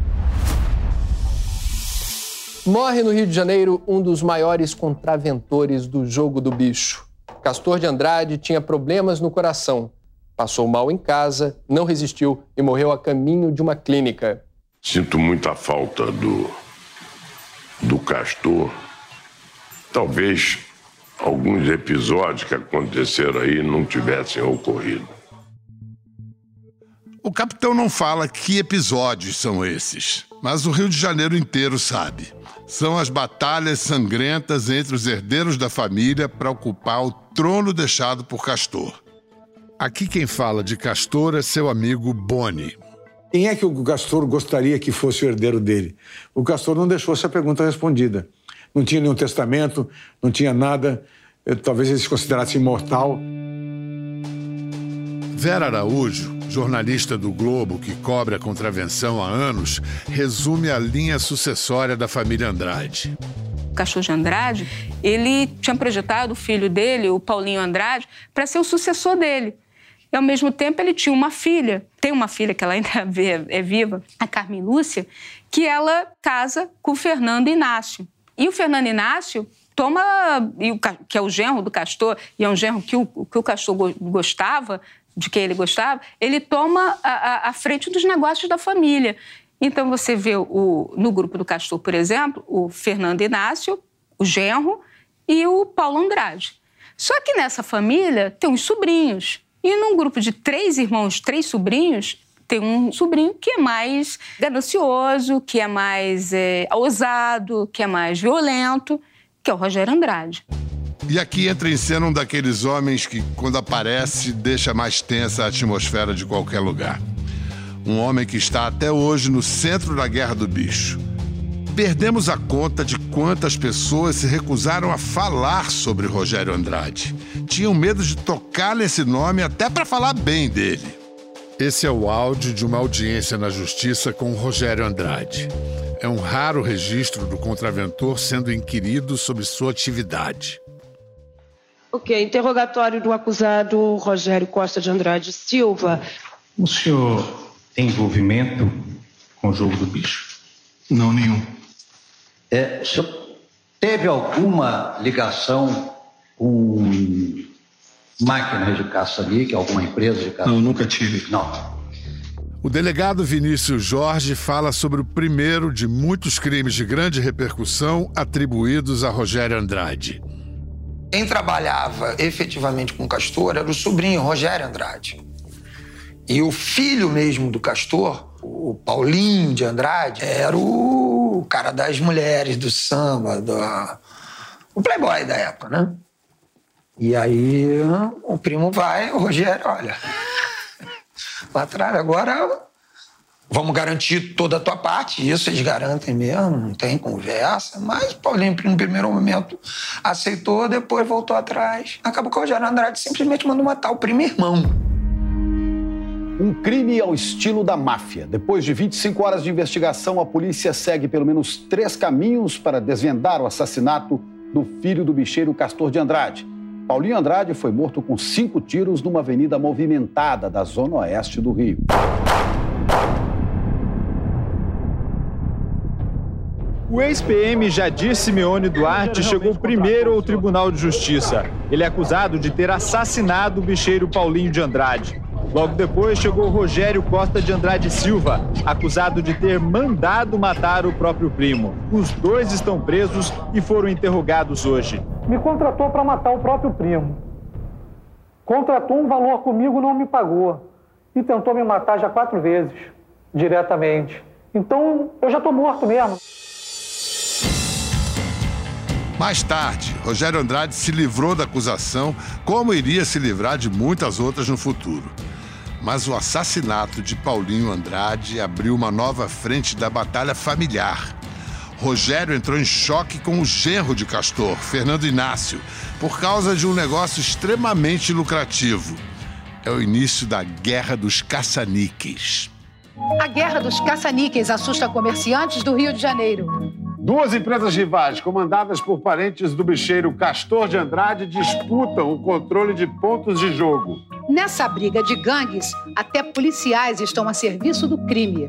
Morre no Rio de Janeiro um dos maiores contraventores do jogo do bicho. Castor de Andrade tinha problemas no coração. Passou mal em casa, não resistiu e morreu a caminho de uma clínica. Sinto muita falta do, do Castor. Talvez alguns episódios que aconteceram aí não tivessem ocorrido. O capitão não fala que episódios são esses, mas o Rio de Janeiro inteiro sabe. São as batalhas sangrentas entre os herdeiros da família para ocupar o trono deixado por Castor. Aqui quem fala de Castor é seu amigo Boni. Quem é que o Castor gostaria que fosse o herdeiro dele? O Castor não deixou essa pergunta respondida. Não tinha nenhum testamento, não tinha nada. Talvez ele se considerasse imortal. Vera Araújo, jornalista do Globo que cobre a contravenção há anos, resume a linha sucessória da família Andrade. O Castor de Andrade, ele tinha projetado o filho dele, o Paulinho Andrade, para ser o sucessor dele. E, ao mesmo tempo, ele tinha uma filha, tem uma filha que ela ainda é viva, a Carmen Lúcia, que ela casa com o Fernando Inácio. E o Fernando Inácio toma, que é o genro do Castor, e é um genro que o, que o Castor gostava, de quem ele gostava, ele toma a, a, a frente dos negócios da família. Então, você vê o, no grupo do Castor, por exemplo, o Fernando Inácio, o genro e o Paulo Andrade. Só que nessa família tem uns sobrinhos. E num grupo de três irmãos, três sobrinhos, tem um sobrinho que é mais ganancioso, que é mais é, ousado, que é mais violento, que é o Rogério Andrade. E aqui entra em cena um daqueles homens que, quando aparece, deixa mais tensa a atmosfera de qualquer lugar. Um homem que está até hoje no centro da Guerra do Bicho. Perdemos a conta de quantas pessoas se recusaram a falar sobre Rogério Andrade. Tinham medo de tocar nesse nome até para falar bem dele. Esse é o áudio de uma audiência na Justiça com Rogério Andrade. É um raro registro do contraventor sendo inquirido sobre sua atividade. Ok, interrogatório do acusado Rogério Costa de Andrade Silva. O senhor tem envolvimento com o jogo do bicho? Não, nenhum. É, o senhor teve alguma ligação com máquinas de caça ali, que é alguma empresa de caça? Não, nunca tive. Não. O delegado Vinícius Jorge fala sobre o primeiro de muitos crimes de grande repercussão atribuídos a Rogério Andrade. Quem trabalhava efetivamente com o Castor era o sobrinho, Rogério Andrade. E o filho mesmo do Castor, o Paulinho de Andrade, era o cara das mulheres, do samba, do... o playboy da época, né? E aí o primo vai, o Rogério, olha, lá atrás, agora vamos garantir toda a tua parte, isso eles garantem mesmo, não tem conversa, mas Paulinho, no primeiro momento, aceitou, depois voltou atrás. Acabou que o Rogério Andrade simplesmente mandou matar o primo irmão. Um crime ao estilo da máfia. Depois de vinte e cinco horas de investigação, a polícia segue pelo menos três caminhos para desvendar o assassinato do filho do bicheiro Castor de Andrade. Paulinho Andrade foi morto com cinco tiros numa avenida movimentada da zona oeste do Rio. O ex-P M Jadir Simeone Duarte chegou primeiro ao Tribunal de Justiça. Ele é acusado de ter assassinado o bicheiro Paulinho de Andrade. Logo depois chegou Rogério Costa de Andrade Silva, acusado de ter mandado matar o próprio primo. Os dois estão presos e foram interrogados hoje. Me contratou para matar o próprio primo. Contratou um valor comigo, não me pagou. E tentou me matar já quatro vezes, diretamente. Então, eu já estou morto mesmo. Mais tarde, Rogério Andrade se livrou da acusação, como iria se livrar de muitas outras no futuro. Mas o assassinato de Paulinho Andrade abriu uma nova frente da batalha familiar. Rogério entrou em choque com o genro de Castor, Fernando Inácio, por causa de um negócio extremamente lucrativo. É o início da Guerra dos Caça-Níqueis. A guerra dos caça-níqueis assusta comerciantes do Rio de Janeiro. Duas empresas rivais, comandadas por parentes do bicheiro Castor de Andrade, disputam o controle de pontos de jogo. Nessa briga de gangues, até policiais estão a serviço do crime.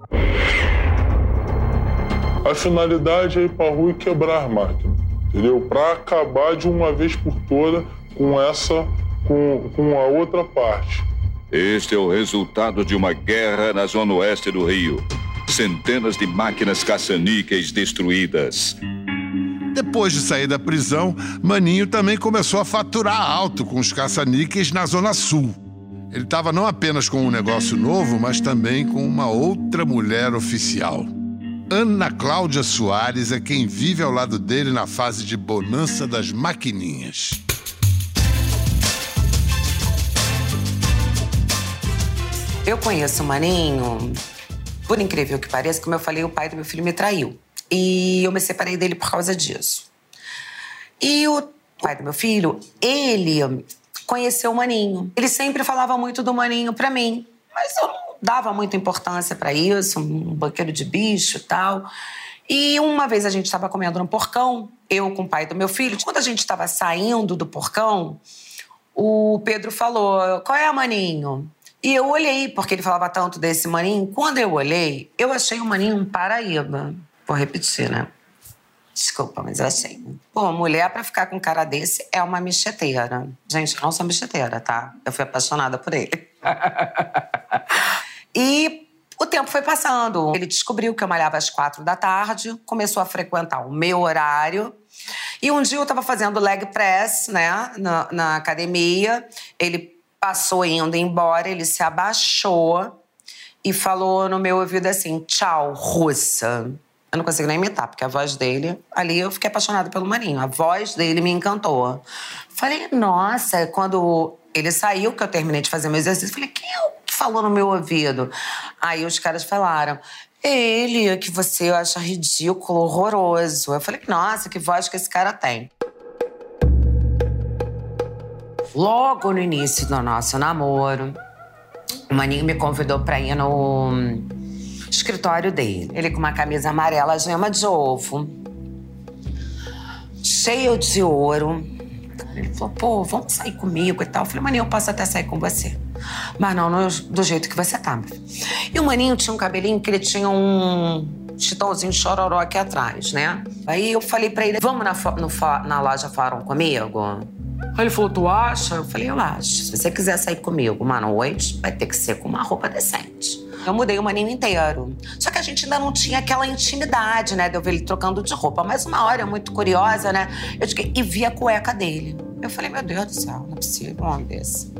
A finalidade é ir pra rua e quebrar a máquina, entendeu? Pra acabar de uma vez por toda com essa, com, com a outra parte. Este é o resultado de uma guerra na zona oeste do Rio. Centenas de máquinas caça-níqueis destruídas. Depois de sair da prisão, Maninho também começou a faturar alto com os caça-níqueis na Zona Sul. Ele estava não apenas com um negócio novo, mas também com uma outra mulher oficial. Ana Cláudia Soares é quem vive ao lado dele na fase de bonança das maquininhas. Eu conheço o Maninho, por incrível que pareça, como eu falei, o pai do meu filho me traiu. E eu me separei dele por causa disso. E o pai do meu filho, ele conheceu o Maninho. Ele sempre falava muito do Maninho pra mim, mas eu não dava muita importância pra isso, um banqueiro de bicho e tal. E uma vez a gente estava comendo no porcão, eu com o pai do meu filho. Quando a gente estava saindo do porcão, o Pedro falou, qual é, Maninho? E eu olhei, porque ele falava tanto desse Maninho. Quando eu olhei, eu achei o Maninho um Paraíba. Vou repetir, né? Desculpa, mas eu achei. Pô, mulher pra ficar com um cara desse é uma micheteira. Gente, eu não sou micheteira, tá? Eu fui apaixonada por ele. E o tempo foi passando. Ele descobriu que eu malhava às quatro da tarde, começou a frequentar o meu horário. E um dia eu tava fazendo leg press, né, na, na academia. Ele passou indo embora, ele se abaixou e falou no meu ouvido assim, tchau, russa. Eu não consigo nem imitar, porque a voz dele... Ali eu fiquei apaixonada pelo Maninho. A voz dele me encantou. Falei, nossa, quando ele saiu, que eu terminei de fazer meu exercício, falei, quem é o que falou no meu ouvido? Aí os caras falaram, ele, que você acha ridículo, horroroso. Eu falei, nossa, que voz que esse cara tem. Logo no início do nosso namoro, o Maninho me convidou pra ir no escritório dele. Ele com uma camisa amarela, gema de ovo, cheio de ouro. Ele falou, pô, vamos sair comigo e tal. Eu falei, Maninho, eu posso até sair com você. Mas não, no, do jeito que você tá. E o Maninho tinha um cabelinho que ele tinha um chitãozinho chororó aqui atrás, né? Aí eu falei pra ele, vamos na, no, na loja Fórum comigo? Aí ele falou, tu acha? Eu falei, eu acho. Se você quiser sair comigo uma noite, vai ter que ser com uma roupa decente. Eu mudei o Maninho inteiro. Só que a gente ainda não tinha aquela intimidade, né? De eu ver ele trocando de roupa. Mas uma hora, muito curiosa, né? Eu cheguei e vi a cueca dele. Eu falei, meu Deus do céu, não é possível um homem desse.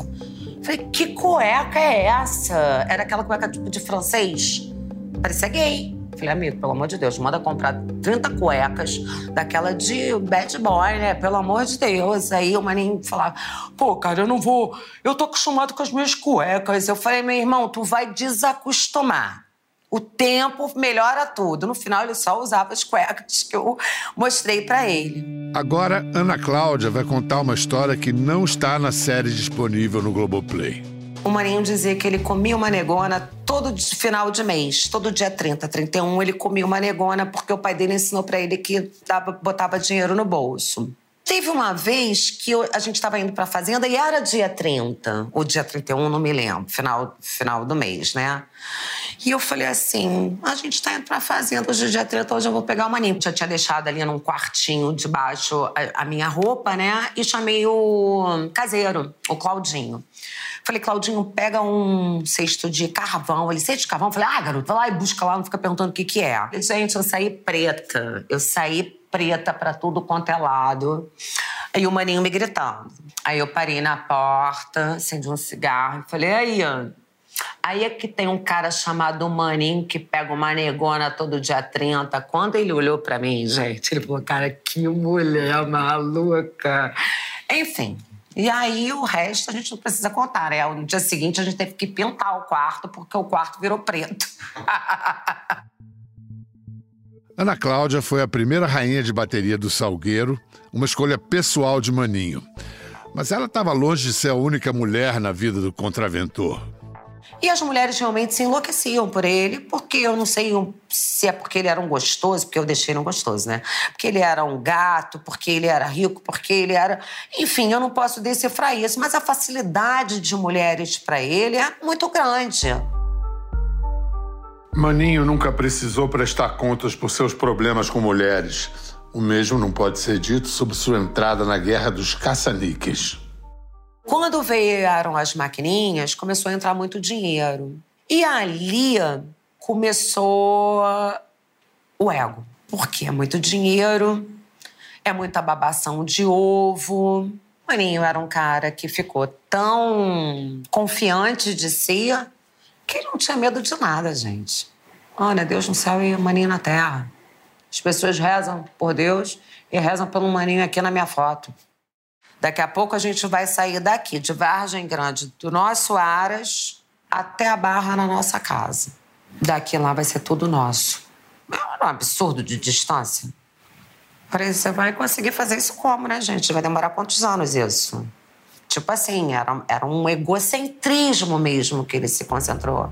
Eu falei, que cueca é essa? Era aquela cueca tipo de francês. Parecia gay. Eu falei, amigo, pelo amor de Deus, manda comprar trinta cuecas daquela de bad boy, né? Pelo amor de Deus. Aí o Maninho falava, pô, cara, eu não vou... Eu tô acostumado com as minhas cuecas. Eu falei, meu irmão, tu vai desacostumar. O tempo melhora tudo. No final, ele só usava as cuecas que eu mostrei pra ele. Agora, Ana Cláudia vai contar uma história que não está na série disponível no Globoplay. O Maninho dizia que ele comia uma negona todo final de mês, todo dia trinta, trinta e um, ele comia uma negona porque o pai dele ensinou pra ele que dava, botava dinheiro no bolso. Teve uma vez que eu, a gente estava indo pra fazenda e era dia trinta, ou dia trinta e um, não me lembro, final, final do mês, né? E eu falei assim, a gente tá indo pra fazenda, hoje é dia trinta, hoje eu vou pegar o Maninho. Já tinha deixado ali num quartinho debaixo a, a minha roupa, né? E chamei o caseiro, o Claudinho. Falei, Claudinho, pega um cesto de carvão. Ele, cesto de carvão? Falei, ah, garoto, vai lá e busca lá, não fica perguntando o que que é. Falei, gente, eu saí preta. Eu saí preta pra tudo quanto é lado. Aí o Maninho me gritando. Aí eu parei na porta, acendi um cigarro e falei, aí, aí é que tem um cara chamado Maninho que pega uma negona todo dia trinta. Quando ele olhou pra mim, gente, ele falou, cara, que mulher maluca. Enfim... E aí, o resto a gente não precisa contar, né? No dia seguinte, a gente teve que pintar o quarto, porque o quarto virou preto. Ana Cláudia foi a primeira rainha de bateria do Salgueiro, uma escolha pessoal de Maninho. Mas ela estava longe de ser a única mulher na vida do contraventor. E as mulheres realmente se enlouqueciam por ele, porque eu não sei se é porque ele era um gostoso, porque eu deixei um gostoso, né? Porque ele era um gato, porque ele era rico, porque ele era... Enfim, eu não posso decifrar isso, mas a facilidade de mulheres para ele é muito grande. Maninho nunca precisou prestar contas por seus problemas com mulheres. O mesmo não pode ser dito sobre sua entrada na Guerra dos Caça-Níqueis. Quando vieram as maquininhas, começou a entrar muito dinheiro. E ali começou o ego. Porque é muito dinheiro, é muita babação de ovo. Maninho era um cara que ficou tão confiante de si que ele não tinha medo de nada, gente. Olha, Deus no céu e Maninho na terra. As pessoas rezam por Deus e rezam pelo Maninho aqui na minha foto. Daqui a pouco a gente vai sair daqui, de Vargem Grande, do nosso Aras, até a Barra na nossa casa. Daqui lá vai ser tudo nosso. É um absurdo de distância. Falei, você vai conseguir fazer isso como, né, gente? Vai demorar quantos anos isso? Tipo assim, era, era um egocentrismo mesmo que ele se concentrou.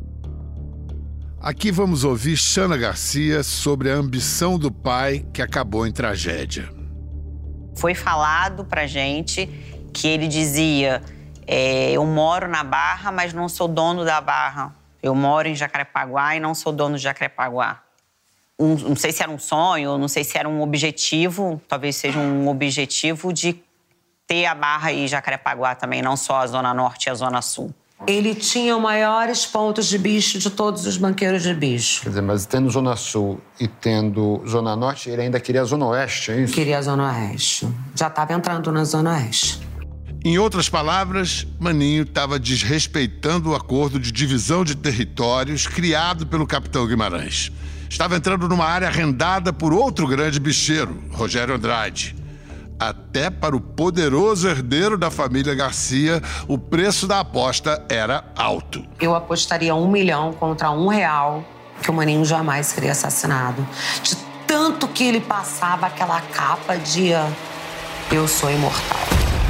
Aqui vamos ouvir Xana Garcia sobre a ambição do pai que acabou em tragédia. Foi falado pra gente que ele dizia é, eu moro na Barra, mas não sou dono da Barra. Eu moro em Jacarepaguá e não sou dono de Jacarepaguá. Um, não sei se era um sonho, não sei se era um objetivo, talvez seja um objetivo de ter a Barra e Jacarepaguá também, não só a Zona Norte e a Zona Sul. Ele tinha os maiores pontos de bicho de todos os banqueiros de bicho. Quer dizer, mas tendo Zona Sul e tendo Zona Norte, ele ainda queria a Zona Oeste, é isso? Queria a Zona Oeste. Já estava entrando na Zona Oeste. Em outras palavras, Maninho estava desrespeitando o acordo de divisão de territórios criado pelo capitão Guimarães. Estava entrando numa área arrendada por outro grande bicheiro, Rogério Andrade. Até para o poderoso herdeiro da família Garcia, o preço da aposta era alto. Eu apostaria um milhão contra um real que o Maninho jamais seria assassinado. De tanto que ele passava aquela capa de eu sou imortal.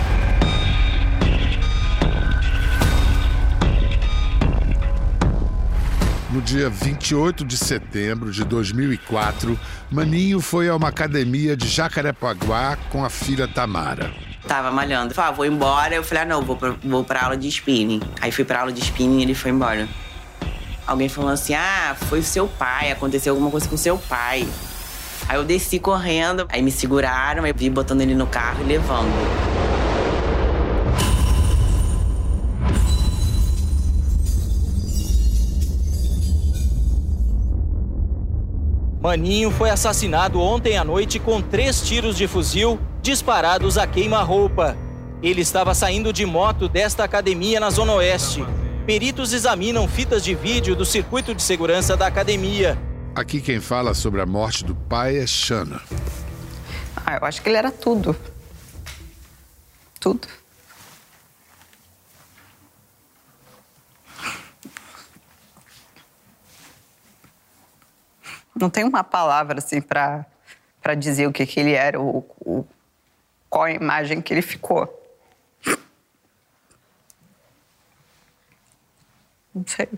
No dia vinte e oito de setembro de dois mil e quatro, Maninho foi a uma academia de Jacarepaguá com a filha Tamara. Tava malhando. Falei, ah, vou embora. Eu falei, ah, não, vou pra, vou pra aula de spinning. Aí fui pra aula de spinning e ele foi embora. Alguém falou assim, ah, foi o seu pai, aconteceu alguma coisa com o seu pai. Aí eu desci correndo, aí me seguraram, aí vi botando ele no carro e levando. Maninho foi assassinado ontem à noite com três tiros de fuzil disparados a queima-roupa. Ele estava saindo de moto desta academia na Zona Oeste. Peritos examinam fitas de vídeo do circuito de segurança da academia. Aqui quem fala sobre a morte do pai é Xana. Ah, eu acho que ele era tudo. Tudo. Não tem uma palavra, assim, para para dizer o que, que ele era, o, o, qual a imagem que ele ficou. Não sei.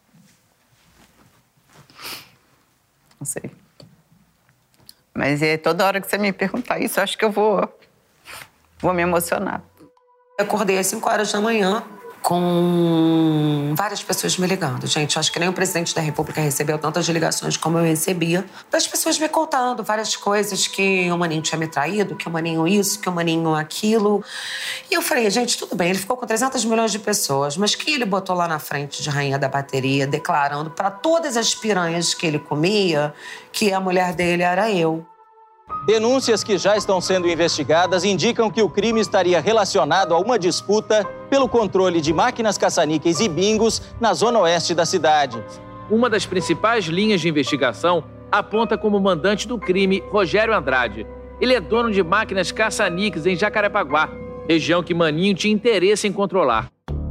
Não sei. Mas é toda hora que você me perguntar isso, eu acho que eu vou, vou me emocionar. Eu acordei às cinco horas da manhã com várias pessoas me ligando. Gente, eu acho que nem o presidente da República recebeu tantas ligações como eu recebia, das pessoas me contando várias coisas, que o Maninho tinha me traído, que o Maninho isso, que o Maninho aquilo. E eu falei, gente, tudo bem, ele ficou com trezentos milhões de pessoas, mas que ele botou lá na frente de rainha da bateria, declarando para todas as piranhas que ele comia que a mulher dele era eu. Denúncias que já estão sendo investigadas indicam que o crime estaria relacionado a uma disputa pelo controle de máquinas caça-níqueis e bingos na zona oeste da cidade. Uma das principais linhas de investigação aponta como mandante do crime Rogério Andrade. Ele é dono de máquinas caça-níqueis em Jacarepaguá, região que Maninho tinha interesse em controlar.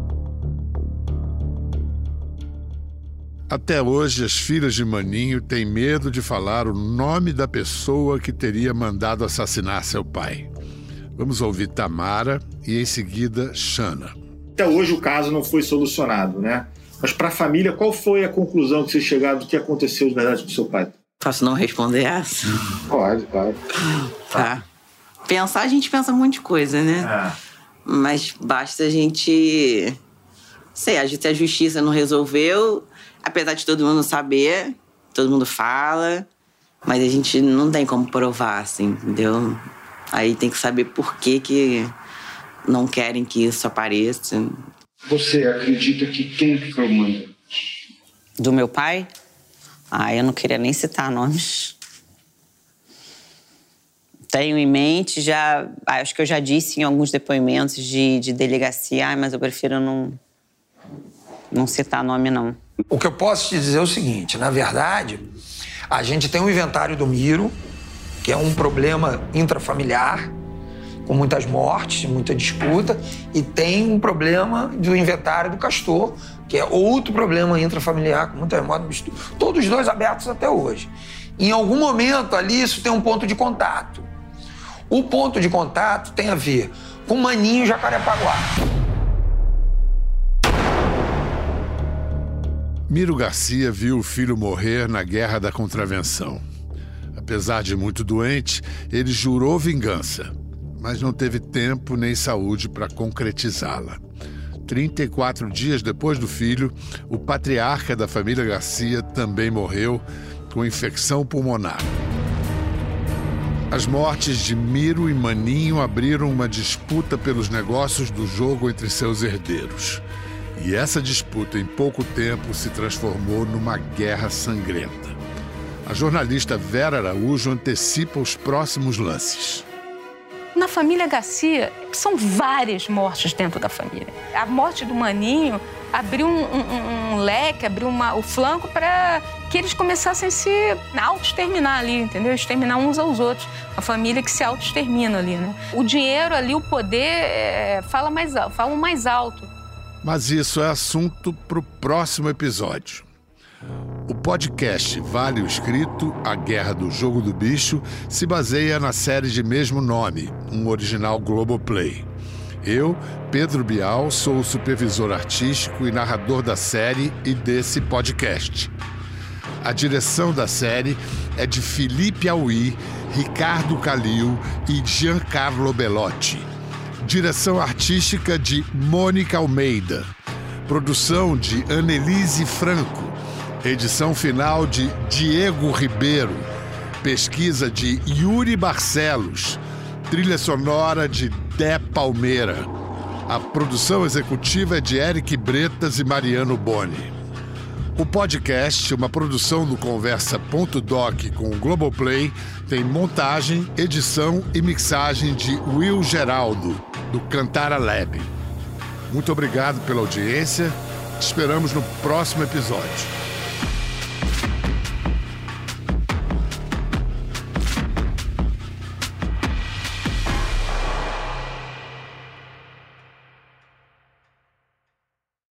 Até hoje, as filhas de Maninho têm medo de falar o nome da pessoa que teria mandado assassinar seu pai. Vamos ouvir Tamara e, em seguida, Xana. Até hoje o caso não foi solucionado, né? Mas para a família, qual foi a conclusão que vocês chegaram do que aconteceu de verdade com seu pai? Posso não responder essa? Pode, claro. Tá. Pensar, a gente pensa um monte de coisa, né? É. Mas basta a gente... Sei, a gente, a justiça não resolveu, apesar de todo mundo saber, todo mundo fala, mas a gente não tem como provar, assim, entendeu? Aí tem que saber por que que não querem que isso apareça. Você acredita que quem foi o mandante? Do meu pai? Ah, eu não queria nem citar nomes. Tenho em mente, já... Acho que eu já disse em alguns depoimentos de, de delegacia, ah, mas eu prefiro não, não citar nome, não. O que eu posso te dizer é o seguinte, na verdade, a gente tem um inventário do Miro, que é um problema intrafamiliar, com muitas mortes, muita disputa, e tem um problema do inventário do Castor, que é outro problema intrafamiliar, com muitas mortes, todos os dois abertos até hoje. Em algum momento ali, isso tem um ponto de contato. O ponto de contato tem a ver com Maninho e Jacarepaguá. Miro Garcia viu o filho morrer na Guerra da Contravenção. Apesar de muito doente, ele jurou vingança, mas não teve tempo nem saúde para concretizá-la. trinta e quatro dias depois do filho, o patriarca da família Garcia também morreu com infecção pulmonar. As mortes de Miro e Maninho abriram uma disputa pelos negócios do jogo entre seus herdeiros. E essa disputa, em pouco tempo, se transformou numa guerra sangrenta. A jornalista Vera Araújo antecipa os próximos lances. Na família Garcia, são várias mortes dentro da família. A morte do Maninho abriu um, um, um leque, abriu uma, o flanco para que eles começassem a se auto-exterminar ali, entendeu? Exterminar uns aos outros. A família que se auto-extermina ali, né? O dinheiro ali, o poder, é, fala mais, fala mais alto. Mas isso é assunto para o próximo episódio. O podcast Vale o Escrito, A Guerra do Jogo do Bicho, se baseia na série de mesmo nome, um original Globoplay. Eu, Pedro Bial, sou o supervisor artístico e narrador da série e desse podcast. A direção da série é de Felipe Aui, Ricardo Calil e Giancarlo Bellotti. Direção artística de Mônica Almeida. Produção de Annelise Franco. Edição final de Diego Ribeiro. Pesquisa de Yuri Barcelos. Trilha sonora de Dé Palmeira. A produção executiva é de Eric Bretas e Mariano Boni. O podcast, uma produção do Conversa ponto doc com o Globoplay, tem montagem, edição e mixagem de Will Geraldo, do Cantara Lab. Muito obrigado pela audiência. Te esperamos no próximo episódio.